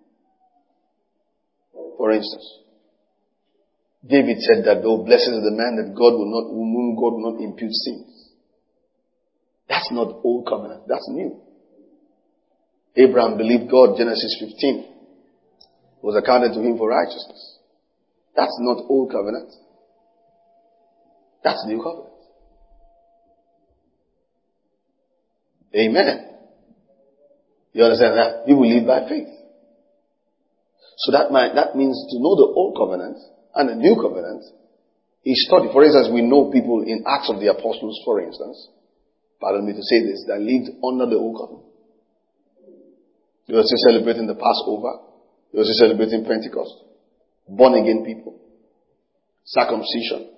For instance, David said that, "Oh, blessed is the man that whom God will not impute sins." That's not old covenant. That's new. Abraham believed God, Genesis 15. Was accounted to him for righteousness. That's not old covenant. That's new covenant. Amen. You understand that? People live by faith. So that means to know the old covenant and the new covenant is studied. For instance, we know people in Acts of the Apostles, for instance, pardon me to say this, that lived under the old covenant. They were still celebrating the Passover. They were still celebrating Pentecost. Born again people. Circumcision.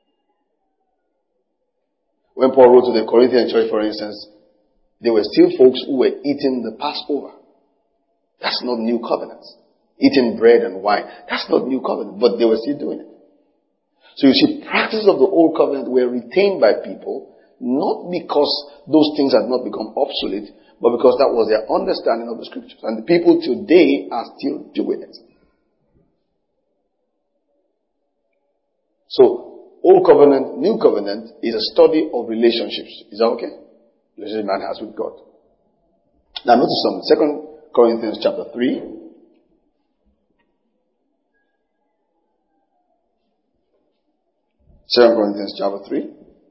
When Paul wrote to the Corinthian church, for instance, there were still folks who were eating the Passover. That's not new covenant. Eating bread and wine. That's not new covenant, but they were still doing it. So you see, practices of the old covenant were retained by people, not because those things had not become obsolete, but because that was their understanding of the scriptures. And the people today are still doing it. So, old covenant, new covenant is a study of relationships. Is that okay? Relationship man has with God. Now notice something. 2 Corinthians chapter 3. Second Corinthians chapter 3.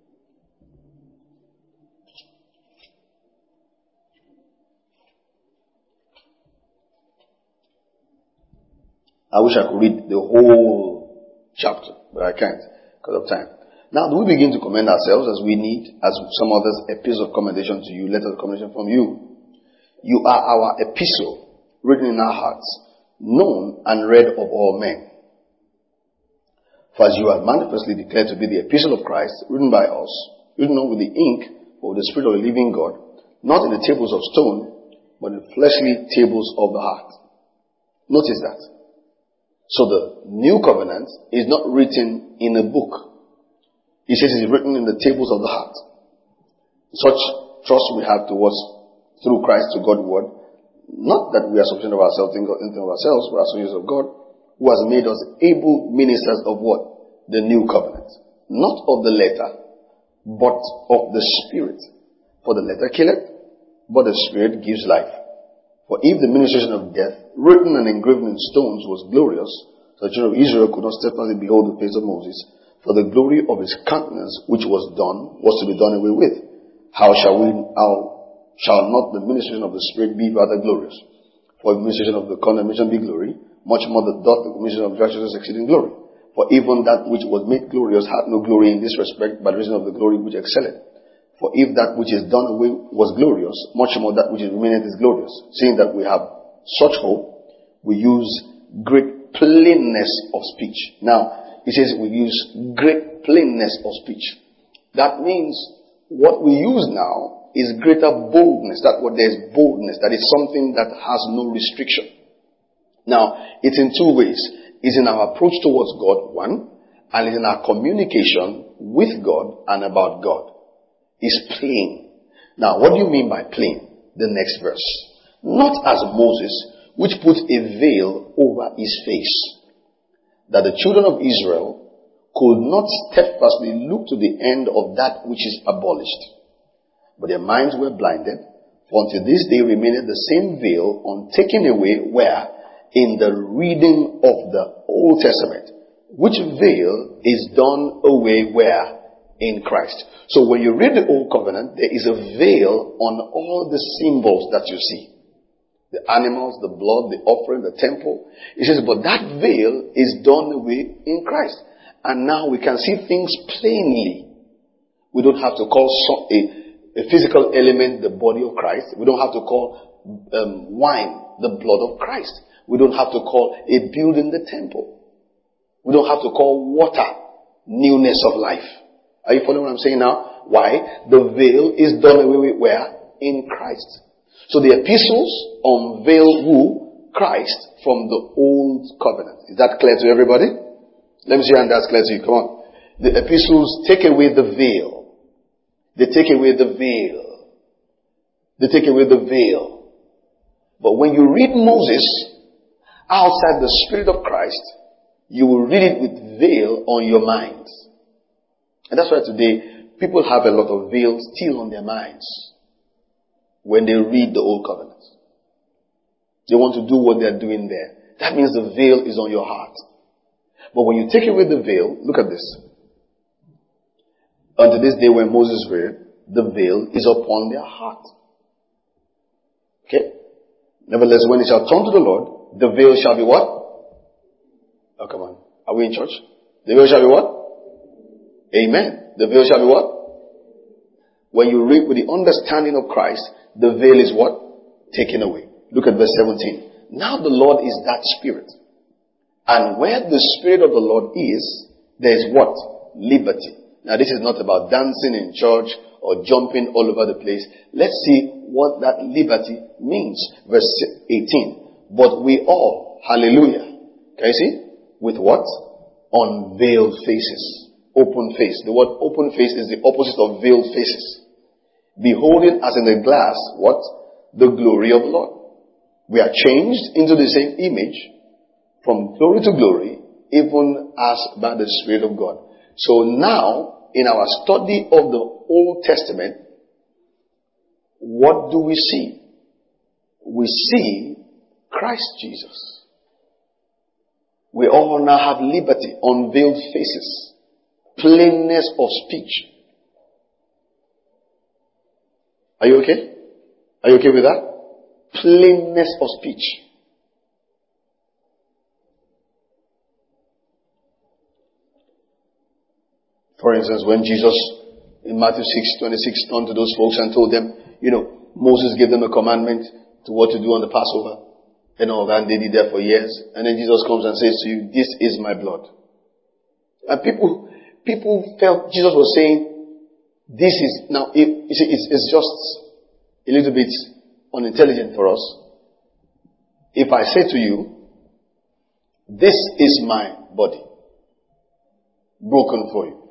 I wish I could read the whole chapter, but I can't because of time. Now, do we begin to commend ourselves as we need, as some others, epistle of commendation to you, letter of commendation from you? You are our epistle, written in our hearts, known and read of all men. For as you are manifestly declared to be the epistle of Christ, written by us, written not with the ink, but with the Spirit of the living God, not in the tables of stone, but in fleshly tables of the heart. Notice that. So the new covenant is not written in a book. He says it's written in the tables of the heart. Such trust we have towards, through Christ to God's word. Not that we are sufficient of ourselves, anything of ourselves, but as soldiers of God, who has made us able ministers of what? The new covenant. Not of the letter, but of the Spirit. For the letter killeth, but the Spirit gives life. For if the ministration of death, written and engraven in stones, was glorious, so the children of Israel could not steadfastly behold the face of Moses, for the glory of his countenance, which was to be done away with. How shall not the ministration of the Spirit be rather glorious? For if the ministration of the condemnation be glory, much more doth the ministration of righteousness exceed in glory. For even that which was made glorious had no glory in this respect, by reason of the glory which excelleth. For if that which is done away was glorious, much more that which remaineth is glorious. Seeing that we have such hope, we use great plainness of speech. Now, he says we use great plainness of speech. That means what we use now is greater boldness. That what there is boldness. That is something that has no restriction. Now, it's in two ways. It's in our approach towards God, one, and is in our communication with God and about God. Is plain. Now, what do you mean by plain? The next verse. Not as Moses, which put a veil over his face, that the children of Israel could not steadfastly look to the end of that which is abolished. But their minds were blinded, for until this day remained the same veil untaken away, where? In the reading of the Old Testament. Which veil is done away where? In Christ. So when you read the Old Covenant, there is a veil on all the symbols that you see. The animals, the blood, the offering, the temple. It says, but that veil is done away in Christ. And now we can see things plainly. We don't have to call a physical element the body of Christ. We don't have to call wine the blood of Christ. We don't have to call a building the temple. We don't have to call water newness of life. Are you following what I'm saying now? Why? The veil is done away with where? In Christ. So the epistles unveil who? Christ from the old covenant. Is that clear to everybody? Let me see how that's clear to you. Come on. The epistles take away the veil. They take away the veil. They take away the veil. But when you read Moses outside the Spirit of Christ, you will read it with veil on your minds. And that's why today people have a lot of veil still on their minds when they read the Old Covenant. They want to do what they're doing there. That means the veil is on your heart. But when you take away the veil, look at this. Unto this day when Moses read, the veil is upon their heart. Okay? Nevertheless, when it shall turn to the Lord, the veil shall be what? Oh, come on. Are we in church? The veil shall be what? Amen. The veil shall be what? When you read with the understanding of Christ, the veil is what? Taken away. Look at verse 17. Now the Lord is that Spirit. And where the Spirit of the Lord is, there is what? Liberty. Now this is not about dancing in church or jumping all over the place. Let's see what that liberty means. Verse 18. But we all, hallelujah. Can you see? With what? Unveiled faces. Open face. The word open face is the opposite of veiled faces. Beholding as in a glass, what? The glory of the Lord. We are changed into the same image from glory to glory, even as by the Spirit of God. So now, in our study of the Old Testament, what do we see? We see Christ Jesus. We all now have liberty, unveiled faces, plainness of speech. Are you okay? Are you okay with that? Plainness of speech. For instance, when Jesus in Matthew 6:26 turned to those folks and told them, Moses gave them a commandment to what to do on the Passover and all that, and they did that for years. And then Jesus comes and says to you, this is my blood. And people felt Jesus was saying, this is, now, it's just a little bit unintelligent for us. If I say to you, this is my body, broken for you.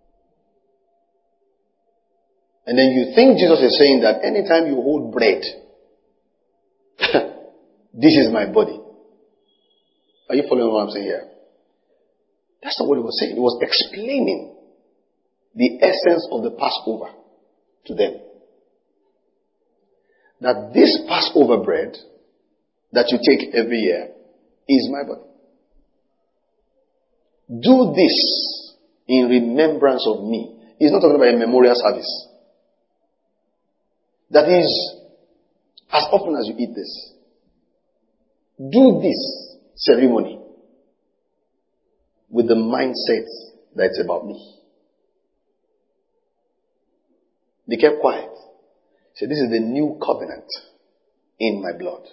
And then you think Jesus is saying that anytime you hold bread, this is my body. Are you following what I'm saying here? That's not what he was saying. He was explaining the essence of the Passover to them. That this Passover bread that you take every year is my body. Do this in remembrance of me. He's not talking about a memorial service. That is, as often as you eat this, do this ceremony with the mindset that it's about me. They kept quiet. He said, this is the new covenant in my blood.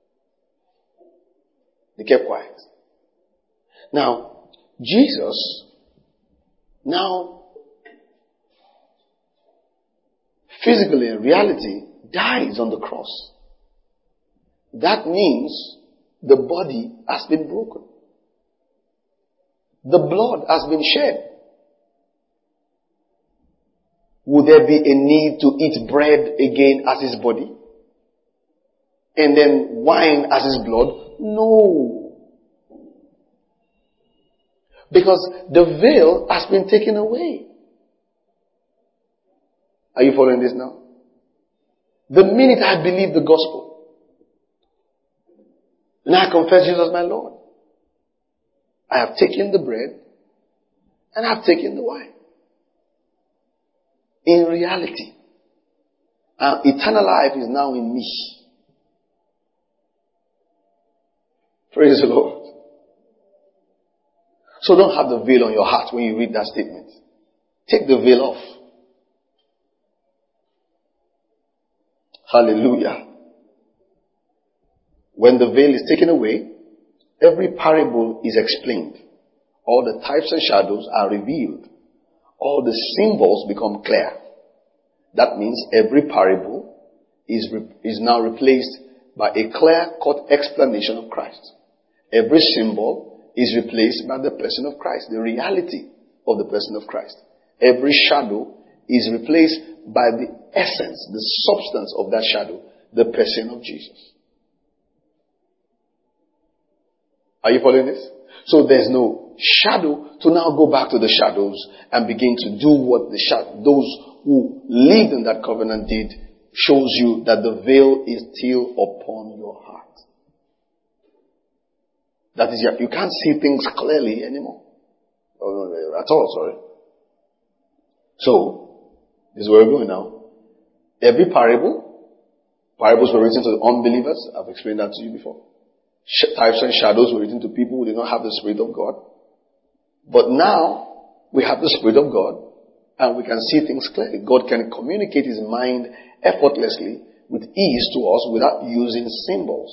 They kept quiet. Now, Jesus, physically, in reality, dies on the cross. That means the body has been broken. The blood has been shed. Would there be a need to eat bread again as his body? And then wine as his blood? No. Because the veil has been taken away. Are you following this now? The minute I believe the gospel, and I confess Jesus my Lord, I have taken the bread and I have taken the wine. In reality, eternal life is now in me. Praise the Lord. So don't have the veil on your heart when you read that statement. Take the veil off. Hallelujah. When the veil is taken away, every parable is explained. All the types and shadows are revealed. All the symbols become clear. That means every parable is now replaced by a clear-cut explanation of Christ. Every symbol is replaced by the person of Christ, the reality of the person of Christ. Every shadow is replaced by the essence, the substance of that shadow, the person of Jesus. Are you following this? So there's no shadow to now go back to the shadows and begin to do what those who lived in that covenant did. Shows you that the veil is still upon your heart. That is, you can't see things clearly anymore. Oh, no, at all, sorry. So, this is where we're going now. Every parables were written to the unbelievers. I've explained that to you before. Types and shadows were written to people who did not have the Spirit of God. But now, we have the Spirit of God, and we can see things clearly. God can communicate His mind effortlessly, with ease to us, without using symbols.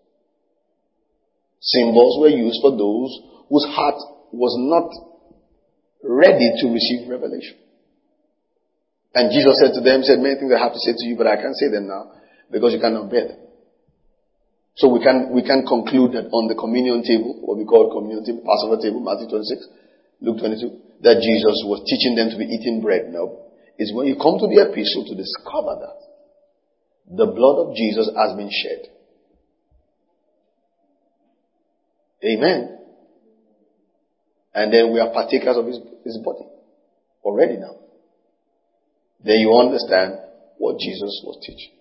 Symbols were used for those whose heart was not ready to receive revelation. And Jesus said to them, many things I have to say to you, but I can't say them now, because you cannot bear them. So we can conclude that on the communion table, what we call communion table, Passover table, Matthew 26, Luke 22, that Jesus was teaching them to be eating bread. No. It's when you come to the epistle to discover that the blood of Jesus has been shed. Amen. And then we are partakers of his body already now. Then you understand what Jesus was teaching.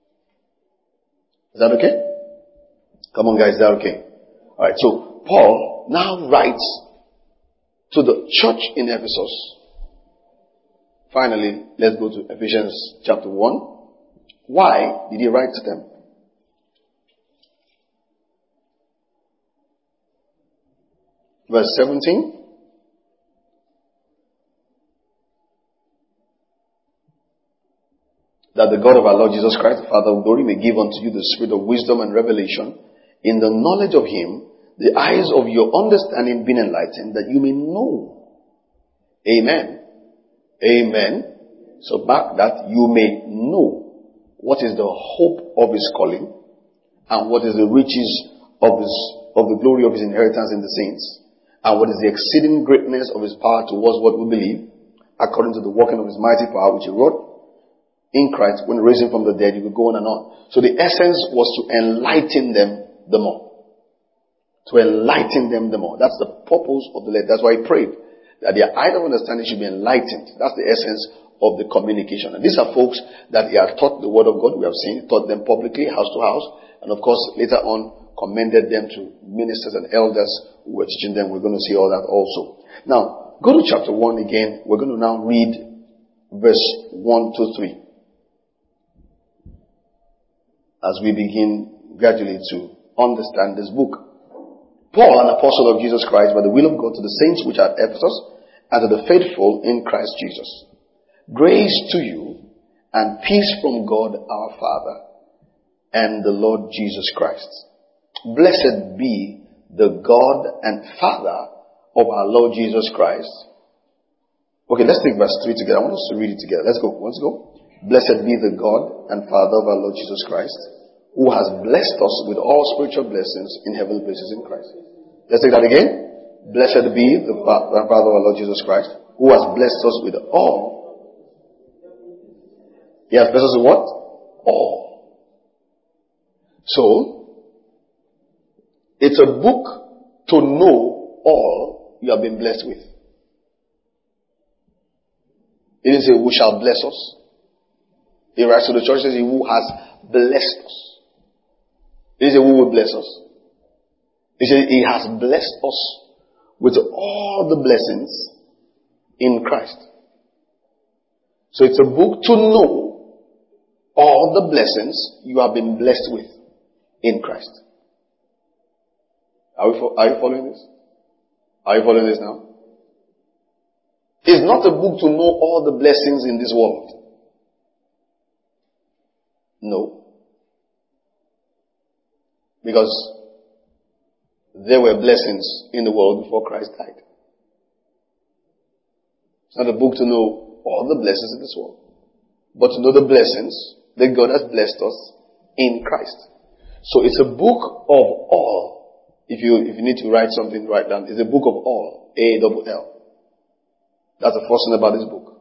Is that okay? Come on, guys, is that okay? Alright, so Paul now writes to the church in Ephesus. Finally, let's go to Ephesians chapter 1. Why did he write to them? Verse 17. That the God of our Lord Jesus Christ, the Father of glory, may give unto you the spirit of wisdom and revelation in the knowledge of Him, the eyes of your understanding being enlightened, that you may know. Amen. Amen. So back that you may know what is the hope of His calling and what is the riches of the glory of His inheritance in the saints, and what is the exceeding greatness of His power towards what we believe, according to the working of His mighty power which He wrought in Christ when raising from the dead. You will go on and on. So the essence was to enlighten them the more. To enlighten them the more. That's the purpose of the letter. That's why he prayed that their eye of understanding should be enlightened. That's the essence of the communication. And these are folks that he had taught the word of God. We have seen, taught them publicly, house to house, and of course later on commended them to ministers and elders who were teaching them. We're going to see all that also. Now, go to chapter 1 again. We're going to now read verse 1 to 3. As we begin gradually to understand this book. Paul, an apostle of Jesus Christ, by the will of God, to the saints which are at Ephesus, and to the faithful in Christ Jesus. Grace to you, and peace from God our Father, and the Lord Jesus Christ. Blessed be the God and Father of our Lord Jesus Christ. Okay, let's take verse 3 together. I want us to read it together. Let's go. Let's go. Blessed be the God and Father of our Lord Jesus Christ, who has blessed us with all spiritual blessings in heavenly places in Christ. Let's take that again. Blessed be the Father of our Lord Jesus Christ, who has blessed us with all. He has blessed us with what? All. So, it's a book to know all you have been blessed with. He didn't say, who shall bless us? He writes to the church, says, who has blessed us. He didn't say, who will bless us? He said, he has blessed us with all the blessings in Christ. So it's a book to know all the blessings you have been blessed with in Christ. Are you following this? Are you following this now? It's not a book to know all the blessings in this world. No. Because there were blessings in the world before Christ died. It's not a book to know all the blessings in this world, but to know the blessings that God has blessed us in Christ. So it's a book of all. If you need to write something, write down. It's a book of all. A-double-L. That's the first thing about this book.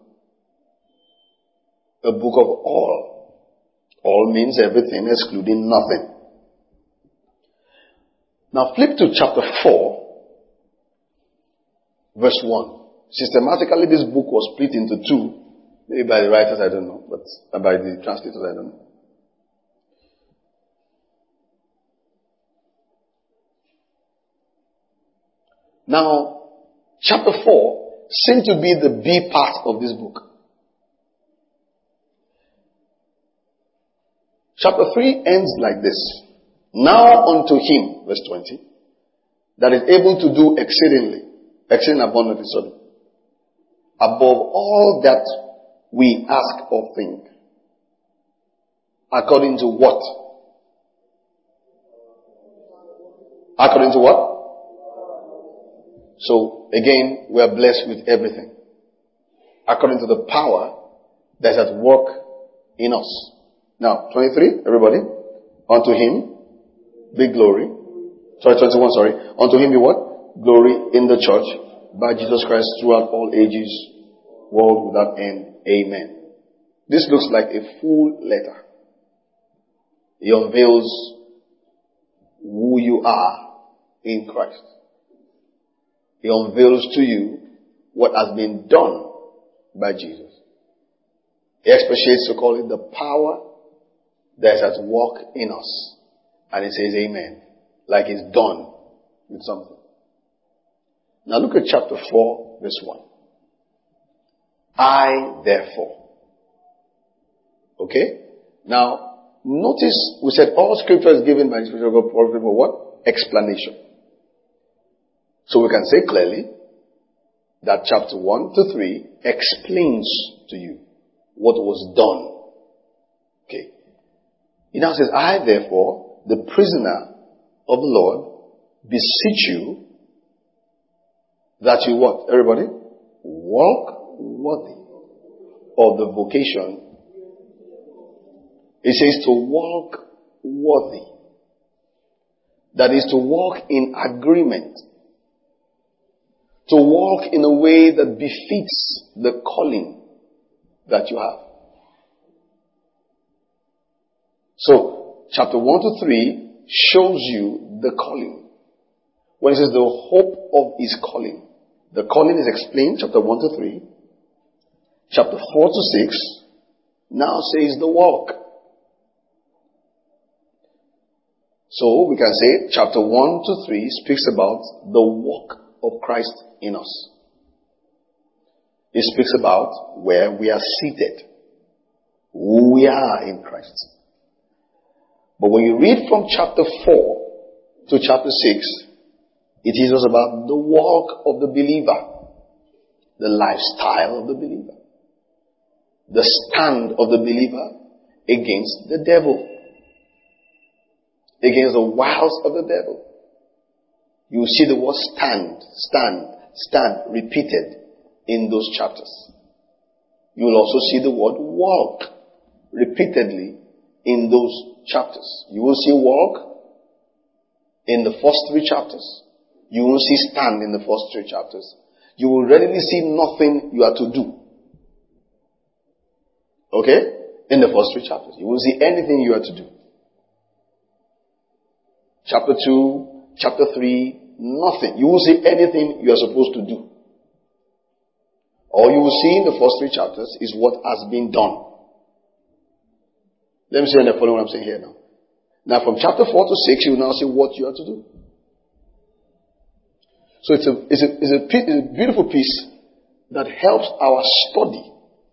A book of all. All means everything, excluding nothing. Now flip to chapter 4, verse 1. Systematically, this book was split into two. Maybe by the writers, I don't know, but by the translators, I don't know. Now, chapter 4 seems to be the B part of this book. Chapter 3 ends like this. Now unto him, verse 20, that is able to do exceeding abundantly, above all that we ask or think, according to what? According to what? So, again, we are blessed with everything. According to the power that is at work in us. Now, 23, everybody. Unto him be glory. 21, Unto him be what? Glory in the church by Jesus Christ throughout all ages, world without end. Amen. This looks like a full letter. He unveils who you are in Christ. He unveils to you what has been done by Jesus. He expatiates to call it the power that is at work in us. And he says amen. Like it's done with something. Now look at chapter 4, verse 1. I therefore. Okay? Now, notice we said all scripture is given by inspiration of God for what? Explanation. So we can say clearly that chapter 1 to 3 explains to you what was done. Okay. He now says, I therefore, the prisoner of the Lord, beseech you that you what? Everybody? Walk worthy of the vocation. It says to walk worthy. That is to walk in agreement. To walk in a way that befits the calling that you have. So, chapter 1 to 3 shows you the calling. When it says the hope of his calling, the calling is explained, chapter 1 to 3. Chapter 4 to 6 now says the walk. So, we can say chapter 1 to 3 speaks about the walk of Christ in us. It speaks about where we are seated, who we are in Christ. But when you read from chapter 4 to chapter 6, it is also about the walk of the believer, the lifestyle of the believer, the stand of the believer against the devil, against the wiles of the devil. You see the word stand repeated in those chapters. You will also see the word walk repeatedly in those chapters. You will see walk in the first 3 chapters. You won't see stand in the first 3 chapters. You will readily see nothing you are to do. Okay? In the first 3 chapters. You won't see anything you are to do. Chapter 2, chapter 3, nothing. You won't see anything you are supposed to do. All you will see in the first 3 chapters is what has been done. Let me see and follow what I'm saying here now. Now from chapter 4 to 6, you will now see what you are to do. So it's a beautiful piece that helps our study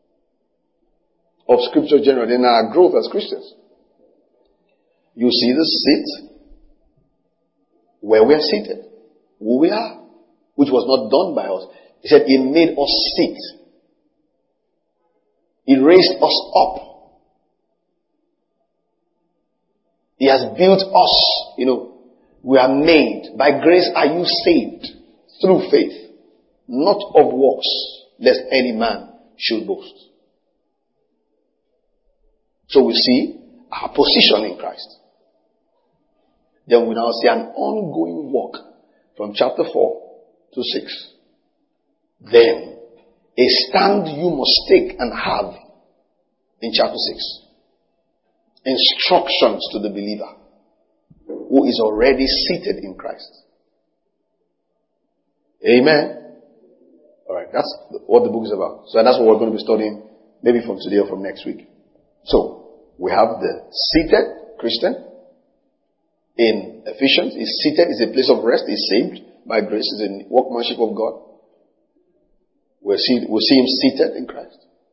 of Scripture generally and our growth as Christians. You see the seat where we are seated, who we are, which was not done by us. He said He made us sit. He raised us up. He has built us. We are made. By grace are you saved through faith, not of works, lest any man should boast. So we see our position in Christ. Then we now see an ongoing walk from chapter 4 to 6. Then a stand you must take and have in chapter 6. Instructions to the believer who is already seated in Christ. Amen. Alright, that's what the book is about. So that's what we're going to be studying maybe from today or from next week. So, we have the seated Christian in Ephesians. Is seated, is a place of rest, is saved by grace, is a workmanship of God. We'll see him seated in Christ.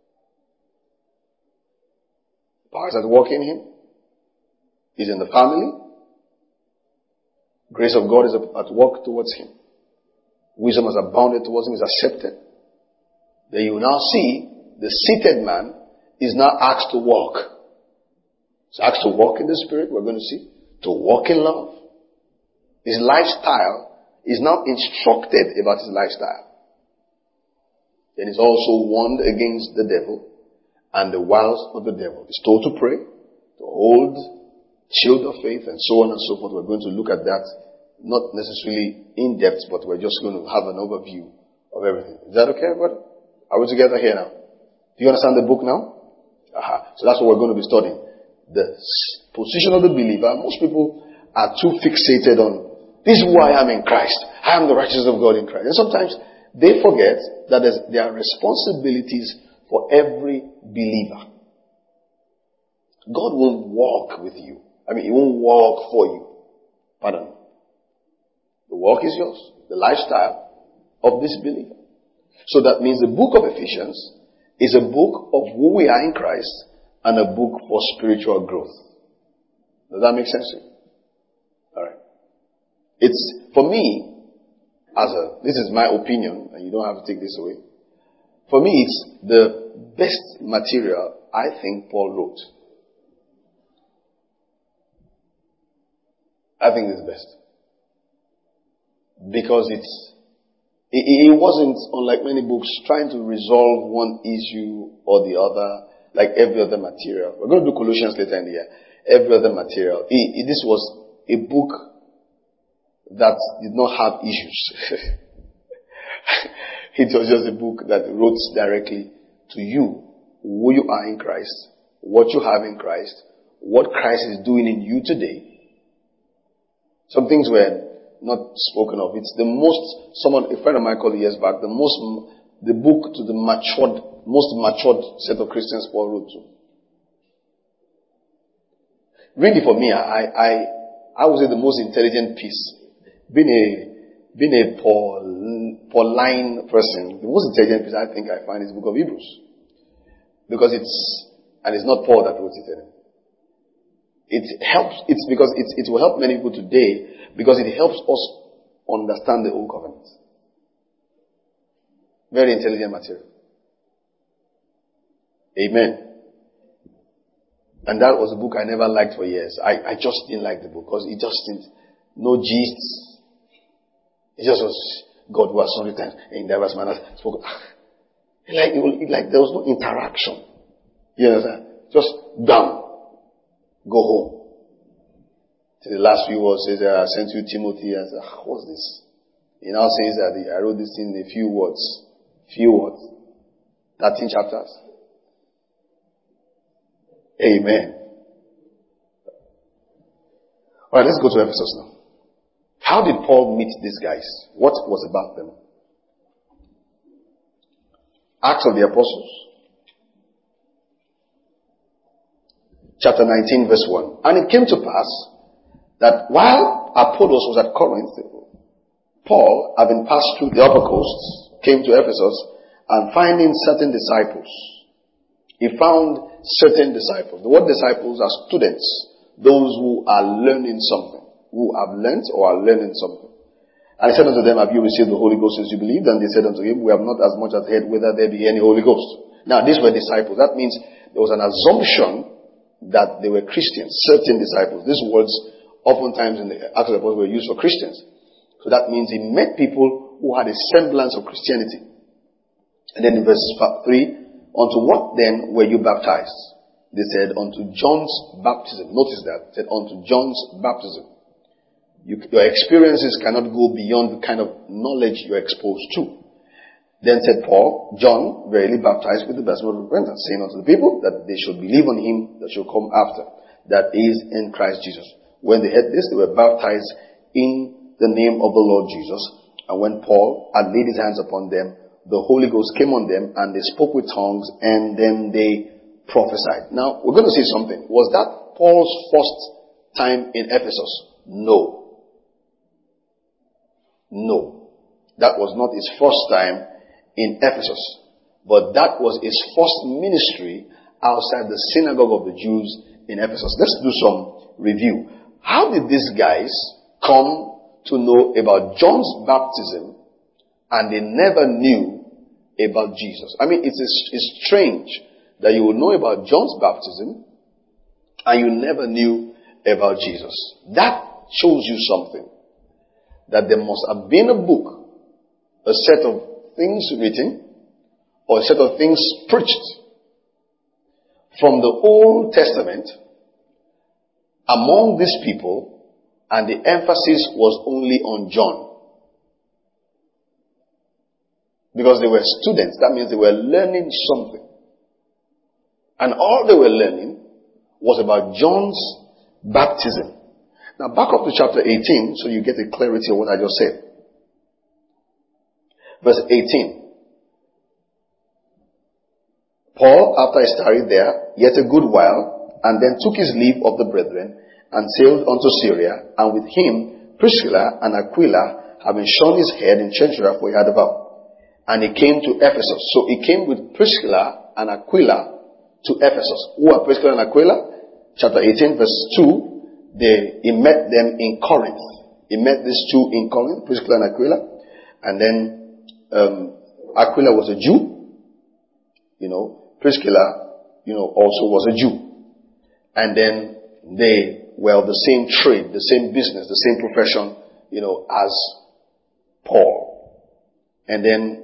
Power is at work in him. He's in the family. Grace of God is at work towards him. Wisdom has abounded towards him, is accepted. Then you now see the seated man is now asked to walk. He's asked to walk in the Spirit, we're going to see. To walk in love. His lifestyle is now instructed about his lifestyle. Then he's also warned against the devil and the wiles of the devil. He's told to pray, to hold shield of faith, and so on and so forth. We're going to look at that, not necessarily in depth, but we're just going to have an overview of everything. Is that okay, everybody? Are we together here now? Do you understand the book now? So that's what we're going to be studying. The position of the believer. Most people are too fixated on, this is who I am in Christ. I am the righteousness of God in Christ. And sometimes they forget that there are responsibilities for every believer. God won't walk with you. He won't walk for you. Pardon. The walk is yours. The lifestyle of this believer. So that means the book of Ephesians is a book of who we are in Christ and a book for spiritual growth. Does that make sense to you? Alright. It's, for me, this is my opinion, and you don't have to take this away. For me, it's the best material I think Paul wrote. I think it's best. Because it wasn't, unlike many books, trying to resolve one issue or the other, like every other material. We're going to do Colossians later in the year. Every other material. This was a book that did not have issues. It was just a book that wrote directly to you, who you are in Christ, what you have in Christ, what Christ is doing in you today. Some things were not spoken of. It's a friend of mine called years back, the book to the most matured set of Christians Paul wrote to. Really for me, I would say the most intelligent piece. Being a Pauline person, the most intelligent piece I think I find is the book of Hebrews. Because it's not Paul that wrote it anymore. It will help many people today because it helps us understand the Old Covenant. Very intelligent material. Amen. And that was a book I never liked for years. I just didn't like the book because it just didn't, no gests. It just was God who has so many times in diverse manners spoken. Like there was no interaction. You understand? Just down. Go home. To the last few words says, I sent you Timothy. I said, what's this? He now says that I wrote this in a few words. Few words. 13 chapters. Amen. Alright, let's go to Ephesus now. How did Paul meet these guys? What was about them? Acts of the Apostles. Chapter 19 verse 1. And it came to pass that while Apollos was at Corinth, Paul, having passed through the upper coasts, came to Ephesus, and finding certain disciples. He found certain disciples. The word disciples are students. Those who are learning something. Who have learned or are learning something. And he said unto them, have you received the Holy Ghost since you believed? And they said unto him, we have not as much as heard whether there be any Holy Ghost. Now, these were disciples. That means there was an assumption that they were Christians. Certain disciples. These words, oftentimes in the Acts of the Apostles, were used for Christians. So that means he met people who had a semblance of Christianity. And then in verse 3, unto what then were you baptized? They said, unto John's baptism. Notice that. They said, unto John's baptism. Your experiences cannot go beyond the kind of knowledge you're exposed to. Then said Paul, John verily baptized with the baptism of repentance, saying unto the people that they should believe on him that shall come after, that is in Christ Jesus. When they heard this, they were baptized in the name of the Lord Jesus. And when Paul had laid his hands upon them, the Holy Ghost came on them, and they spoke with tongues, and then they prophesied. Now, we're going to see something. Was that Paul's first time in Ephesus? No. No. That was not his first time in Ephesus. But that was his first ministry outside the synagogue of the Jews in Ephesus. Let's do some review. How did these guys come to know about John's baptism and they never knew about Jesus? I mean, it's strange that you will know about John's baptism and you never knew about Jesus. That shows you something. That there must have been a book, a set of things written, or a set of things preached from the Old Testament among these people, and the emphasis was only on John. Because they were students, that means they were learning something. And all they were learning was about John's baptism. Now back up to chapter 18 so you get a clarity of what I just said. Verse 18. Paul, after he tarried there yet a good while, and then took his leave of the brethren, and sailed unto Syria, and with him Priscilla and Aquila, having shorn his head in Cenchreae, for he had a vow. And he came to Ephesus. So he came with Priscilla and Aquila to Ephesus. Who are Priscilla and Aquila? Chapter 18 verse 2. He met them in Corinth. He met these two in Corinth, Priscilla and Aquila. And then Aquila was a Jew. Priscilla, also was a Jew. And then they were of the same trade, the same business, the same profession, as Paul. And then,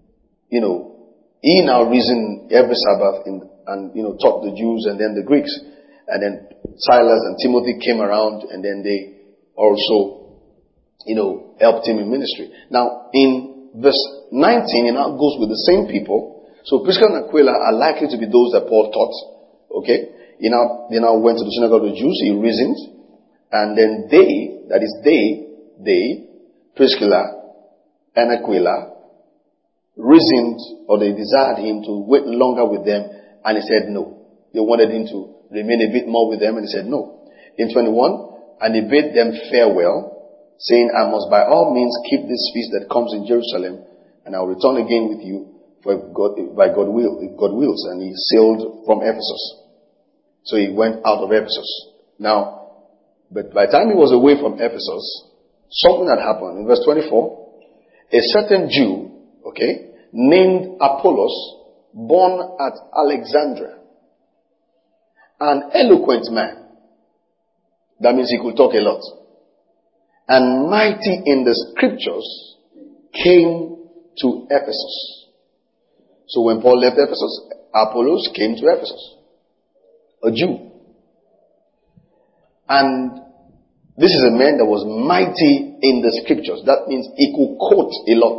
he now reasoned every Sabbath and taught the Jews and then the Greeks. And then Silas and Timothy came around, and then they also, helped him in ministry. Now, in verse 19, it now goes with the same people. So Priscilla and Aquila are likely to be those that Paul taught. Okay? They now went to the synagogue of the Jews. He reasoned. And then they, Priscilla and Aquila, reasoned, or they desired him to wait longer with them, and he said no. They wanted him to remain a bit more with them, and he said no. In 21, and he bade them farewell, saying, I must by all means keep this feast that comes in Jerusalem, and I will return again with you, for if God wills. And he sailed from Ephesus. So he went out of Ephesus. Now, but by the time he was away from Ephesus, something had happened. In verse 24, a certain Jew, named Apollos, born at Alexandria, an eloquent man. That means he could talk a lot. And mighty in the scriptures, came to Ephesus. So when Paul left Ephesus, Apollos came to Ephesus. A Jew. And This is a man that was mighty in the scriptures. That means he could quote a lot.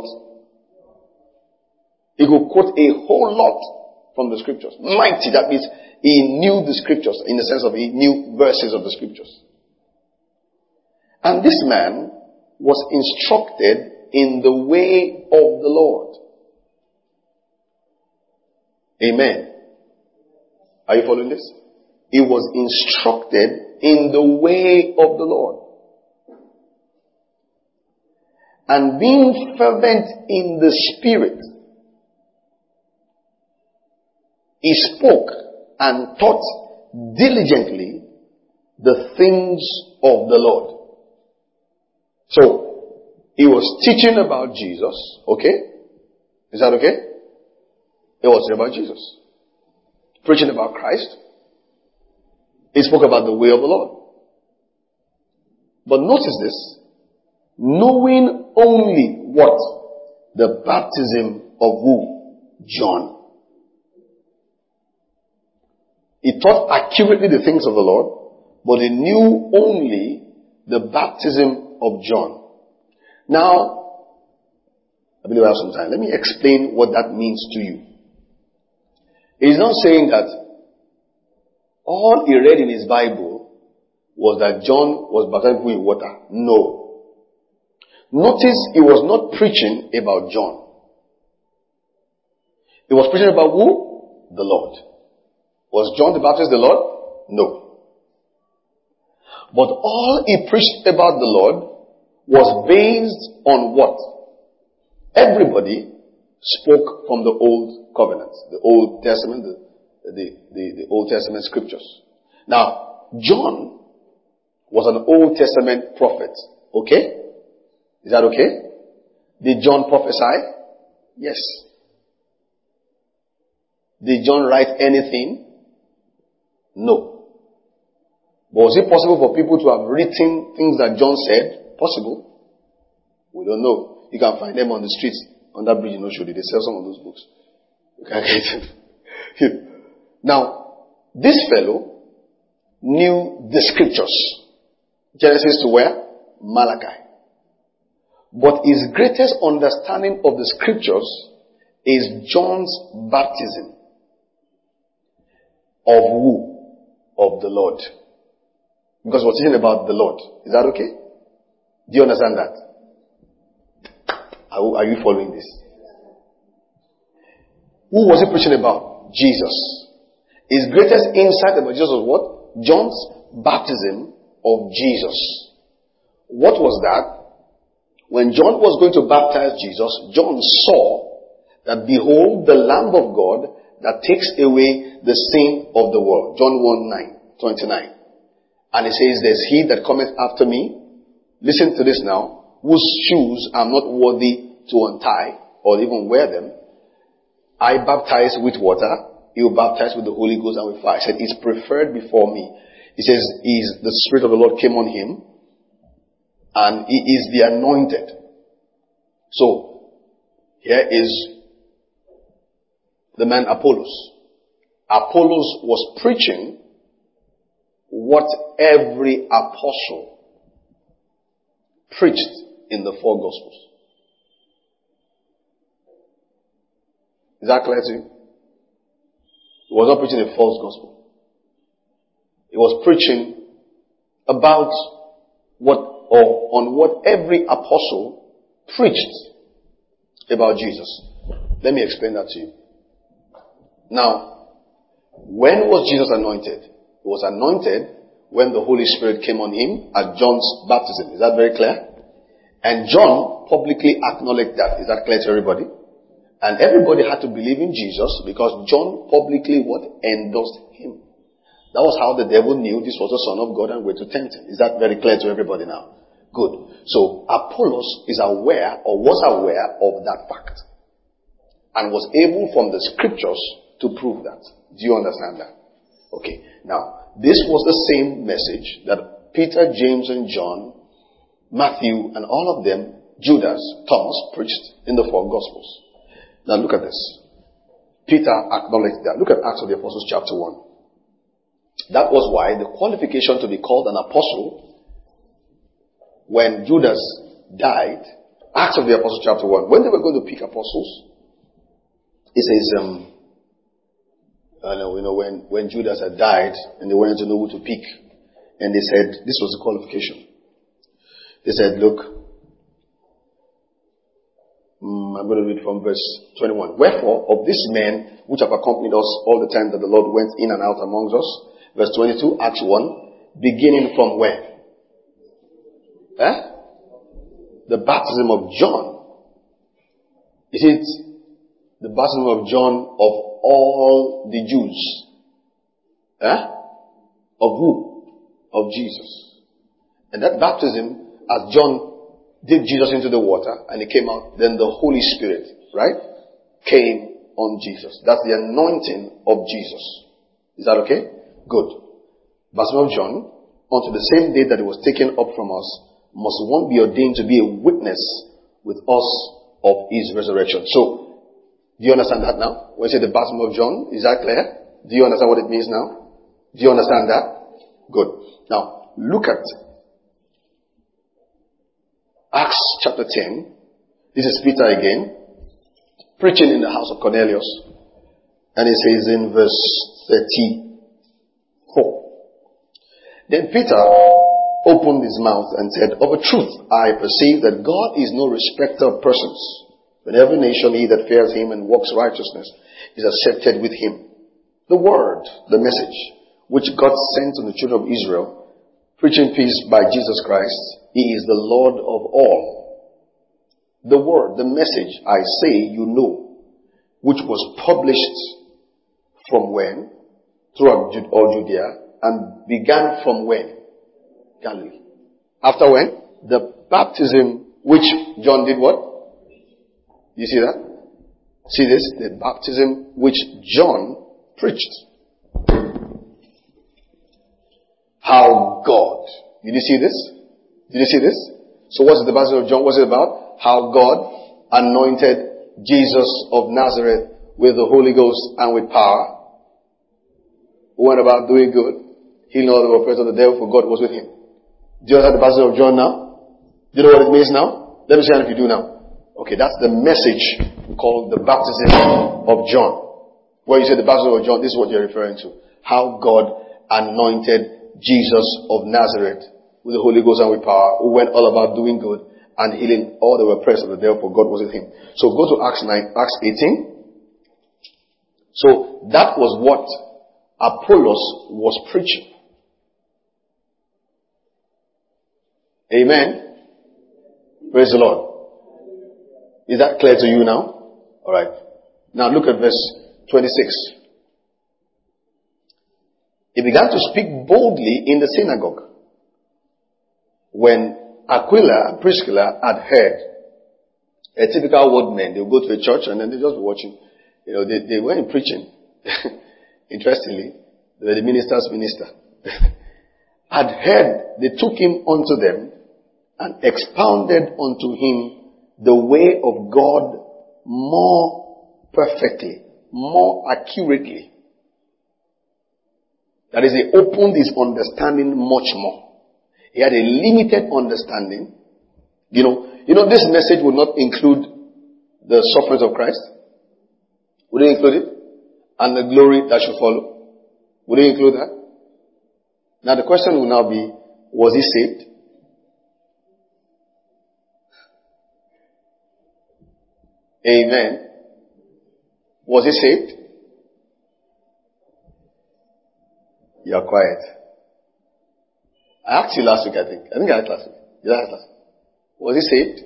He could quote a whole lot from the scriptures. Mighty, that means he knew the scriptures in the sense of he knew verses of the scriptures. And this man was instructed in the way of the Lord. Amen. Are you following this? He was instructed in the way of the Lord. And being fervent in the Spirit, he spoke and taught diligently the things of the Lord. So, he was teaching about Jesus, okay? Is that okay? He was about Jesus. Preaching about Christ. He spoke about the way of the Lord. But notice this. Knowing only what? The baptism of who? John. He taught accurately the things of the Lord, but he knew only the baptism of John. Now, I believe I have some time. Let me explain what that means to you. He's not saying that all he read in his Bible was that John was baptized with water. No. Notice he was not preaching about John. He was preaching about who? The Lord. Was John the Baptist the Lord? No. But all he preached about the Lord was based on what? Everybody spoke from the Old Covenant, the Old Testament, the Old Testament scriptures. Now, John was an Old Testament prophet. Okay? Is that okay? Did John prophesy? Yes. Did John write anything? No. But was it possible for people to have written things that John said? Possible. We don't know. You can find them on the streets, on that bridge in Oshodi. They sell some of those books. You can get them. Now, this fellow knew the scriptures. Genesis to where? Malachi. But his greatest understanding of the scriptures is John's baptism. Of who? Of the Lord. Because we're teaching about the Lord. Is that okay? Do you understand that? Are you following this? Who was he preaching about? Jesus. His greatest insight about Jesus was what? John's baptism of Jesus. What was that? When John was going to baptize Jesus, John saw that behold the Lamb of God that takes away the sin of the world. John 1:29. And he says, there's he that cometh after me. Listen to this now. Whose shoes I'm not worthy to untie or even wear them. I baptize with water. He will baptize with the Holy Ghost and with fire. He said, he's preferred before me. He says, the Spirit of the Lord came on him. And he is the anointed. So, here is the man Apollos. Apollos was preaching what every apostle preached in the 4 Gospels. Is that clear to you? He was not preaching a false gospel. He was preaching about on what every apostle preached about Jesus. Let me explain that to you. Now, when was Jesus anointed? He was anointed when the Holy Spirit came on him at John's baptism. Is that very clear? And John publicly acknowledged that. Is that clear to everybody? And everybody had to believe in Jesus because John publicly endorsed him. That was how the devil knew this was the Son of God and went to tempt him. Is that very clear to everybody now? Good. So Apollos is aware or was aware of that fact and was able from the scriptures to prove that. Do you understand that? Okay. Now, this was the same message that Peter, James, and John, Matthew, and all of them, Judas, Thomas, preached in the 4 Gospels. Now look at this. Peter acknowledged that. Look at Acts of the Apostles chapter 1. That was why the qualification to be called an apostle when Judas died, Acts of the Apostles chapter 1, when they were going to pick apostles, it says, when Judas had died and they wanted to know who to pick, and they said, this was the qualification. They said, look, I'm going to read from verse 21. Wherefore, of these men which have accompanied us all the time that the Lord went in and out amongst us, verse 22, Acts 1, beginning from where? The baptism of John. Is it the baptism of John of all the Jews? Of who? Of Jesus. And that baptism, as John dipped Jesus into the water and he came out, then the Holy Spirit, right, came on Jesus. That's the anointing of Jesus. Is that okay? Good. Baptism of John, unto the same day that it was taken up from us, must one be ordained to be a witness with us of his resurrection. So, do you understand that now? When you say the baptism of John, is that clear? Do you understand what it means now? Do you understand that? Good. Now, look at Acts chapter 10. This is Peter again, preaching in the house of Cornelius. And it says in verse 34. Then Peter opened his mouth and said, of a truth, I perceive that God is no respecter of persons. In every nation, he that fears him and walks righteousness is accepted with him. The word, the message, which God sent to the children of Israel, preaching peace by Jesus Christ, he is the Lord of all. The word, the message, I say, you know, which was published from when? Throughout all Judea, and began from when? Galilee. After when? The baptism which John did what? You see that? See this? The baptism which John preached. How God. Did you see this? Did you see this? So what's the baptism of John? What's it about? How God anointed Jesus of Nazareth with the Holy Ghost and with power. Who went about doing good, healing all the oppressed of the devil, for God was with him. Do you understand the baptism of John now? Do you know what it means now? Let me see if you do now. Okay, that's the message called the baptism of John. When you say the baptism of John, this is what you're referring to. How God anointed Jesus of Nazareth with the Holy Ghost and with power, who went all about doing good and healing all that were oppressed of the devil, for God was with him. So go to Acts 18. So that was what Apollos was preaching. Amen. Praise the Lord. Is that clear to you now? Alright. Now look at verse 26. He began to speak boldly in the synagogue. When Aquila and Priscilla had heard, a typical word men, they would go to a church and then they just be watching. They weren't preaching. Interestingly, they were the minister's minister. Had heard, they took him unto them and expounded unto him the way of God more perfectly, more accurately. That is, he opened his understanding much more. He had a limited understanding. You know, this message would not include the sufferings of Christ. Would it include it? And the glory that should follow. Would it include that? Now the question will now be, was he saved? Amen. Was he saved? You're quiet. I asked you last week, I think. I asked last week. Did I ask last week? Was he saved?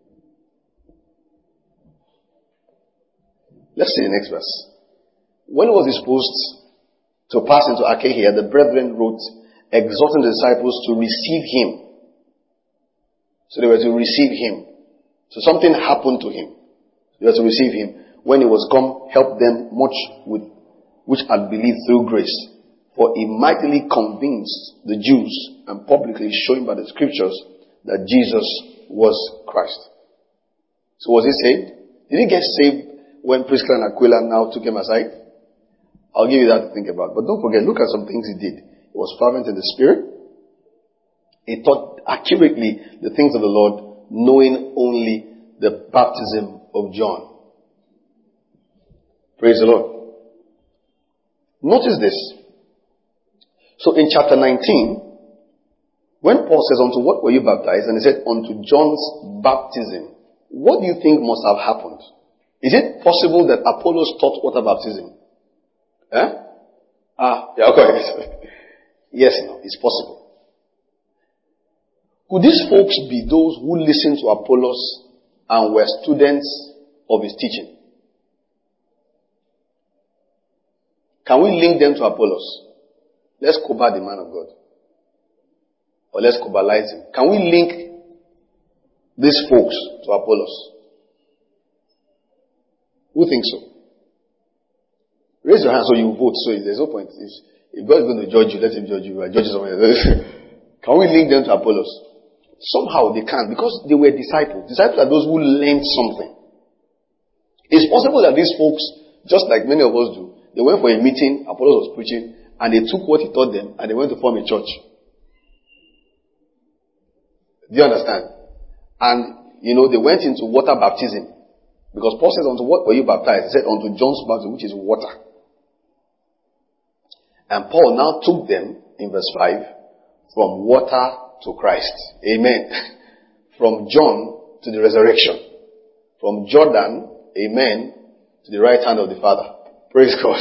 Let's see the next verse. When he was disposed to pass into Achaia, the brethren wrote, exhorting the disciples to receive him. So they were to receive him. So something happened to him. They were to receive him. When he was come, help them much with which had believed through grace. For he mightily convinced the Jews and publicly showing by the scriptures that Jesus was Christ. So was he saved? Did he get saved when Priscilla and Aquila now took him aside? I'll give you that to think about. But don't forget, look at some things he did. He was fervent in the spirit. He taught accurately the things of the Lord, knowing only the baptism of John. Praise the Lord. Notice this. So in chapter 19, when Paul says, unto what were you baptized? And he said, unto John's baptism. What do you think must have happened? Is it possible that Apollos taught water baptism? Yeah, okay. Yes, no, it's possible. Could these folks be those who listened to Apollos and were students of his teaching? Can we link them to Apollos? Let's cover the man of God. Or let's cobalize him. Can we link these folks to Apollos? Who thinks so? Raise your hand so you vote. So there's no point. If God is going to judge you, let him judge you. Judge someone else. Can we link them to Apollos? Somehow they can, because they were disciples. Disciples are those who learned something. It's possible that these folks, just like many of us do, they went for a meeting, Apollos was preaching, and they took what he taught them and they went to form a church. Do you understand? And, they went into water baptism. Because Paul says, unto what were you baptized? He said, unto John's baptism, which is water. And Paul now took them, in verse 5, from water to Christ. Amen. From John to the resurrection. From Jordan, amen, to the right hand of the Father. Praise God.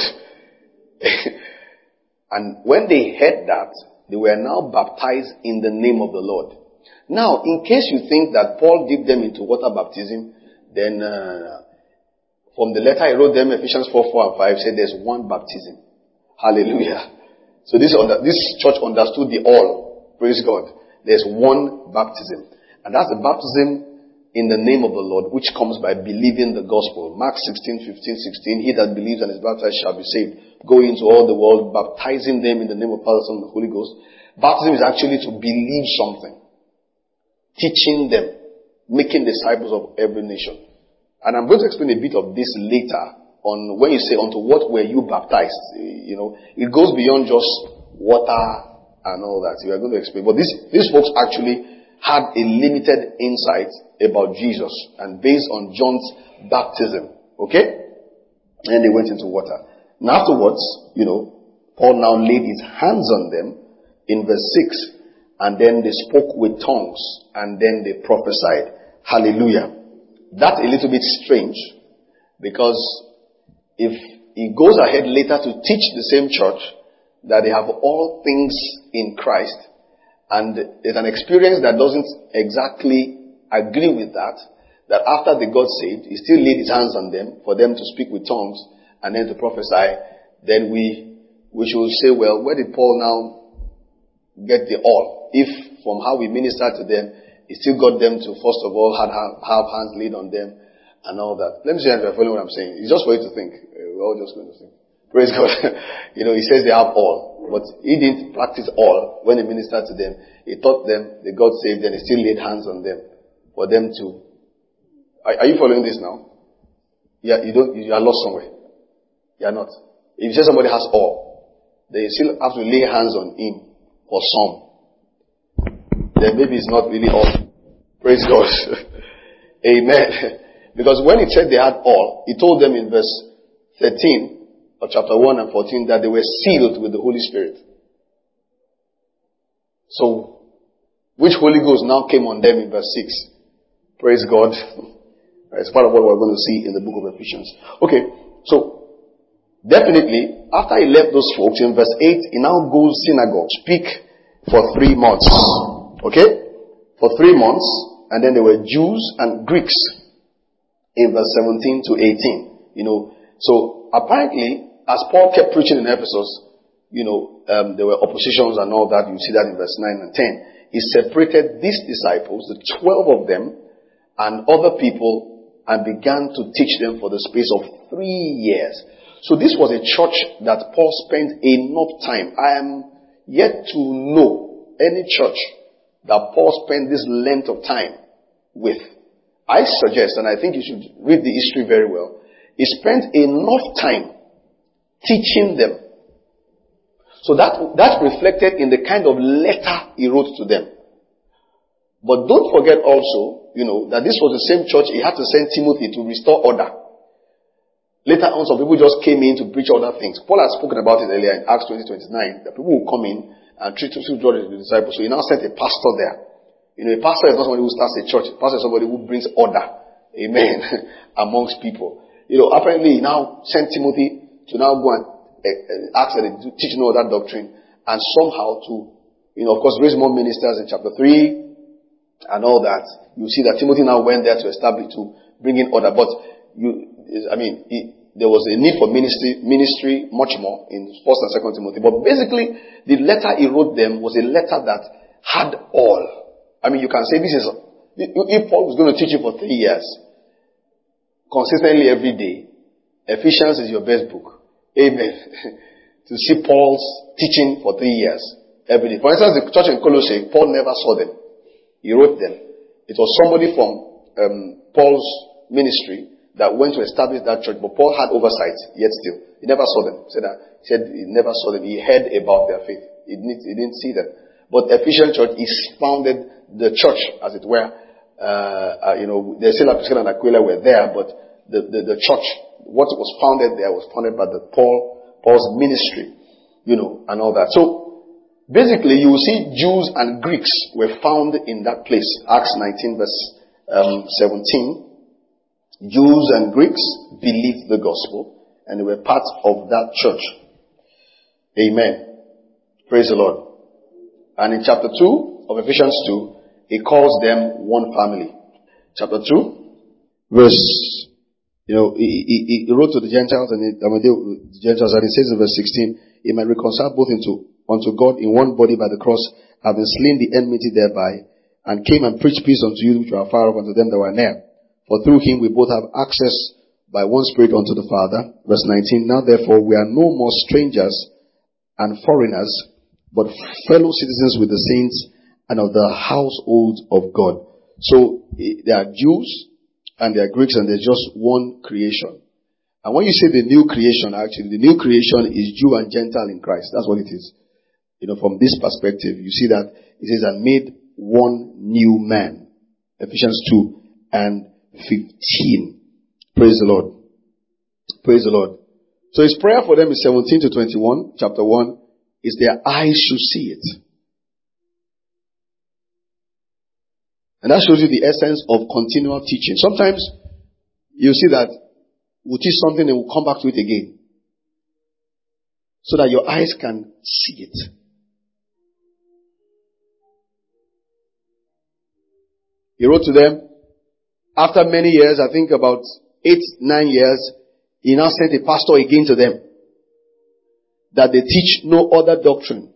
And when they heard that, they were now baptized in the name of the Lord. Now, in case you think that Paul dipped them into water baptism, then from the letter he wrote them, Ephesians 4:4 and 5, said there's one baptism. Hallelujah. So this church understood the all. Praise God. There's one baptism. And that's the baptism in the name of the Lord, which comes by believing the gospel. Mark 16:15-16, he that believes and is baptized shall be saved. Go into all the world, baptizing them in the name of Father, Son, and the Holy Ghost. Baptism is actually to believe something. Teaching them, making disciples of every nation. And I'm going to explain a bit of this later on when you say, unto what were you baptized? It goes beyond just water and all that. We are going to explain. But these folks actually had a limited insight about Jesus and based on John's baptism. Okay? And they went into water. And afterwards, Paul now laid his hands on them in verse 6. And then they spoke with tongues. And then they prophesied. Hallelujah. That's a little bit strange. Because if he goes ahead later to teach the same church that they have all things in Christ, and there's an experience that doesn't exactly agree with that after they got saved, he still laid his hands on them for them to speak with tongues and then to prophesy, then we should say, well, where did Paul now get the all? If from how we ministered to them, he still got them to first of all have hands laid on them and all that. Let me see if you're following what I'm saying. It's just for you to think. We're all just going to think. Praise God. He says they have all. But he didn't practice all when he ministered to them. He taught them, they got saved, and he still laid hands on them for them to. Are you following this now? Yeah, you are lost somewhere. You are not. If you say somebody has all, then you still have to lay hands on him for some. Then maybe it's not really all. Praise God. Amen. Because when he said they had all, he told them in verse 13 of chapter 1 and 14 that they were sealed with the Holy Spirit. So, which Holy Ghost now came on them in verse 6? Praise God. It's part of what we're going to see in the book of Ephesians. Okay, so definitely, after he left those folks, in verse 8, he now goes synagogue, speak for 3 months. Okay? For 3 months, and then there were Jews and Greeks in verse 17 to 18. So apparently, as Paul kept preaching in Ephesus, there were oppositions and all that. You see that in verse 9 and 10. He separated these disciples, the 12 of them, and other people, and began to teach them for the space of 3 years. So this was a church that Paul spent enough time. I am yet to know any church that Paul spent this length of time with. I suggest, and I think you should read the history very well, he spent enough time teaching them. So that reflected in the kind of letter he wrote to them. But don't forget also, that this was the same church he had to send Timothy to restore order. Later on, some people just came in to preach other things. Paul had spoken about it earlier in Acts 20:29, that people will come in and treat to draw the disciples. So he now sent a pastor there. A pastor is not somebody who starts a church. A pastor is somebody who brings order. Amen. Amongst people. Apparently he now sent Timothy to now go and ask them to teach other doctrine, and somehow to, of course, raise more ministers in chapter 3 and all that. You see that Timothy now went there to establish, to bring in order. But there was a need for ministry much more in 1st and 2nd Timothy. But basically, the letter he wrote them was a letter that had all. You can say this is, if Paul was going to teach you for 3 years, consistently every day, Ephesians is your best book. Amen. To see Paul's teaching for 3 years, every day. For instance, the church in Colossae, Paul never saw them. He wrote them. It was somebody from Paul's ministry that went to establish that church, but Paul had oversight, yet still. He never saw them. He said he never saw them. He heard about their faith. He didn't see them. But Ephesian church is founded, the church, as it were. There's still Priscilla and Aquila were there, but the church, what was founded there was founded by Paul's ministry, and all that. So, basically, you will see Jews and Greeks were found in that place. Acts 19 verse 17. Jews and Greeks believed the gospel, and they were part of that church. Amen. Praise the Lord. And in chapter 2 of Ephesians 2, he calls them one family. Chapter 2, verse, he wrote to the Gentiles, and the Gentiles, and he says in verse 16, he might reconcile both unto God in one body by the cross, having slain the enmity thereby, and came and preached peace unto you which were far off, unto them that were near. For through him we both have access by one Spirit unto the Father. Verse 19, now therefore we are no more strangers and foreigners, but fellow citizens with the saints and of the household of God. So there are Jews and there are Greeks, and there's just one creation. And when you say the new creation, actually the new creation is Jew and Gentile in Christ. That's what it is. From this perspective, you see that it says, and made one new man. Ephesians 2 and 15. Praise the Lord. Praise the Lord. So his prayer for them is 17 to 21, chapter 1, is their eyes should see it. And that shows you the essence of continual teaching. Sometimes you see that we'll teach something and we'll come back to it again, so that your eyes can see it. He wrote to them, after many years, I think about 8-9 years, he now sent a pastor again to them, that they teach no other doctrine.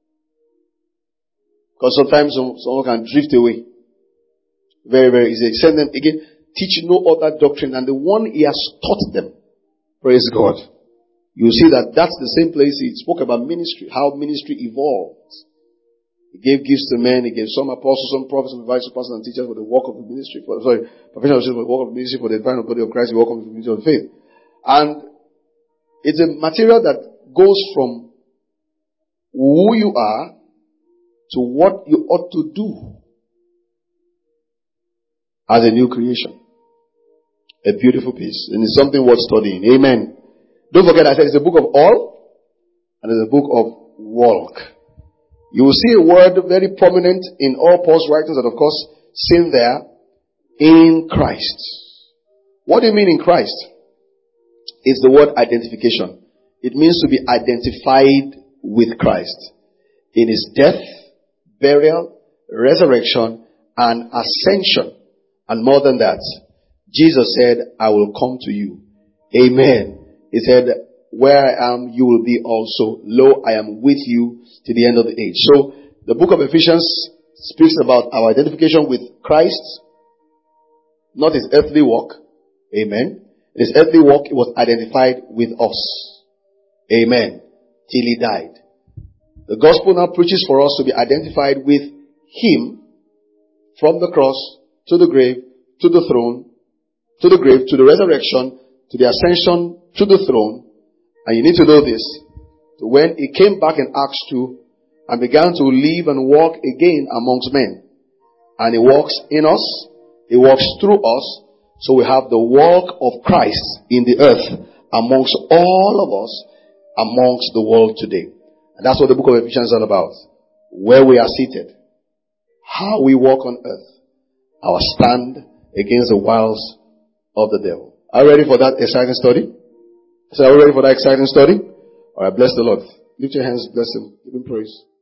Because sometimes someone can drift away. Very, very easy. He sent them again, teach no other doctrine than the one he has taught them. Praise God. You see that that's the same place he spoke about ministry, how ministry evolves. He gave gifts to men. He gave some apostles, some prophets, some advisors, pastors, and teachers for the work of the ministry. Professional for the work of the ministry, for the divine body of Christ, the work of the ministry of faith. And it's a material that goes from who you are to what you ought to do as a new creation. A beautiful piece. And it's something worth studying. Amen. Don't forget, I said it's a book of all, and it's a book of walk. You will see a word very prominent in all Paul's writings, and of course, seen there, in Christ. What do you mean in Christ? It's the word identification. It means to be identified with Christ in his death, burial, resurrection, and ascension. And more than that, Jesus said, I will come to you. Amen. He said, where I am, you will be also. Lo, I am with you to the end of the age. So, the book of Ephesians speaks about our identification with Christ, not his earthly walk. Amen. In his earthly walk, he was identified with us. Amen. Till he died. The gospel now preaches for us to be identified with him from the cross to the grave, to the throne, to the grave, to the resurrection, to the ascension, to the throne. And you need to know this. So when he came back in Acts 2 and began to live and walk again amongst men, And He works in us. He works through us. So we have the work of Christ in the earth amongst all of us, amongst the world today. And that's what the book of Ephesians is all about. Where we are seated. How we walk on earth. Our stand against the wiles of the devil. Are you ready for that exciting study? So are we ready for that exciting study? Alright, bless the Lord. Lift your hands, bless Him, give Him praise.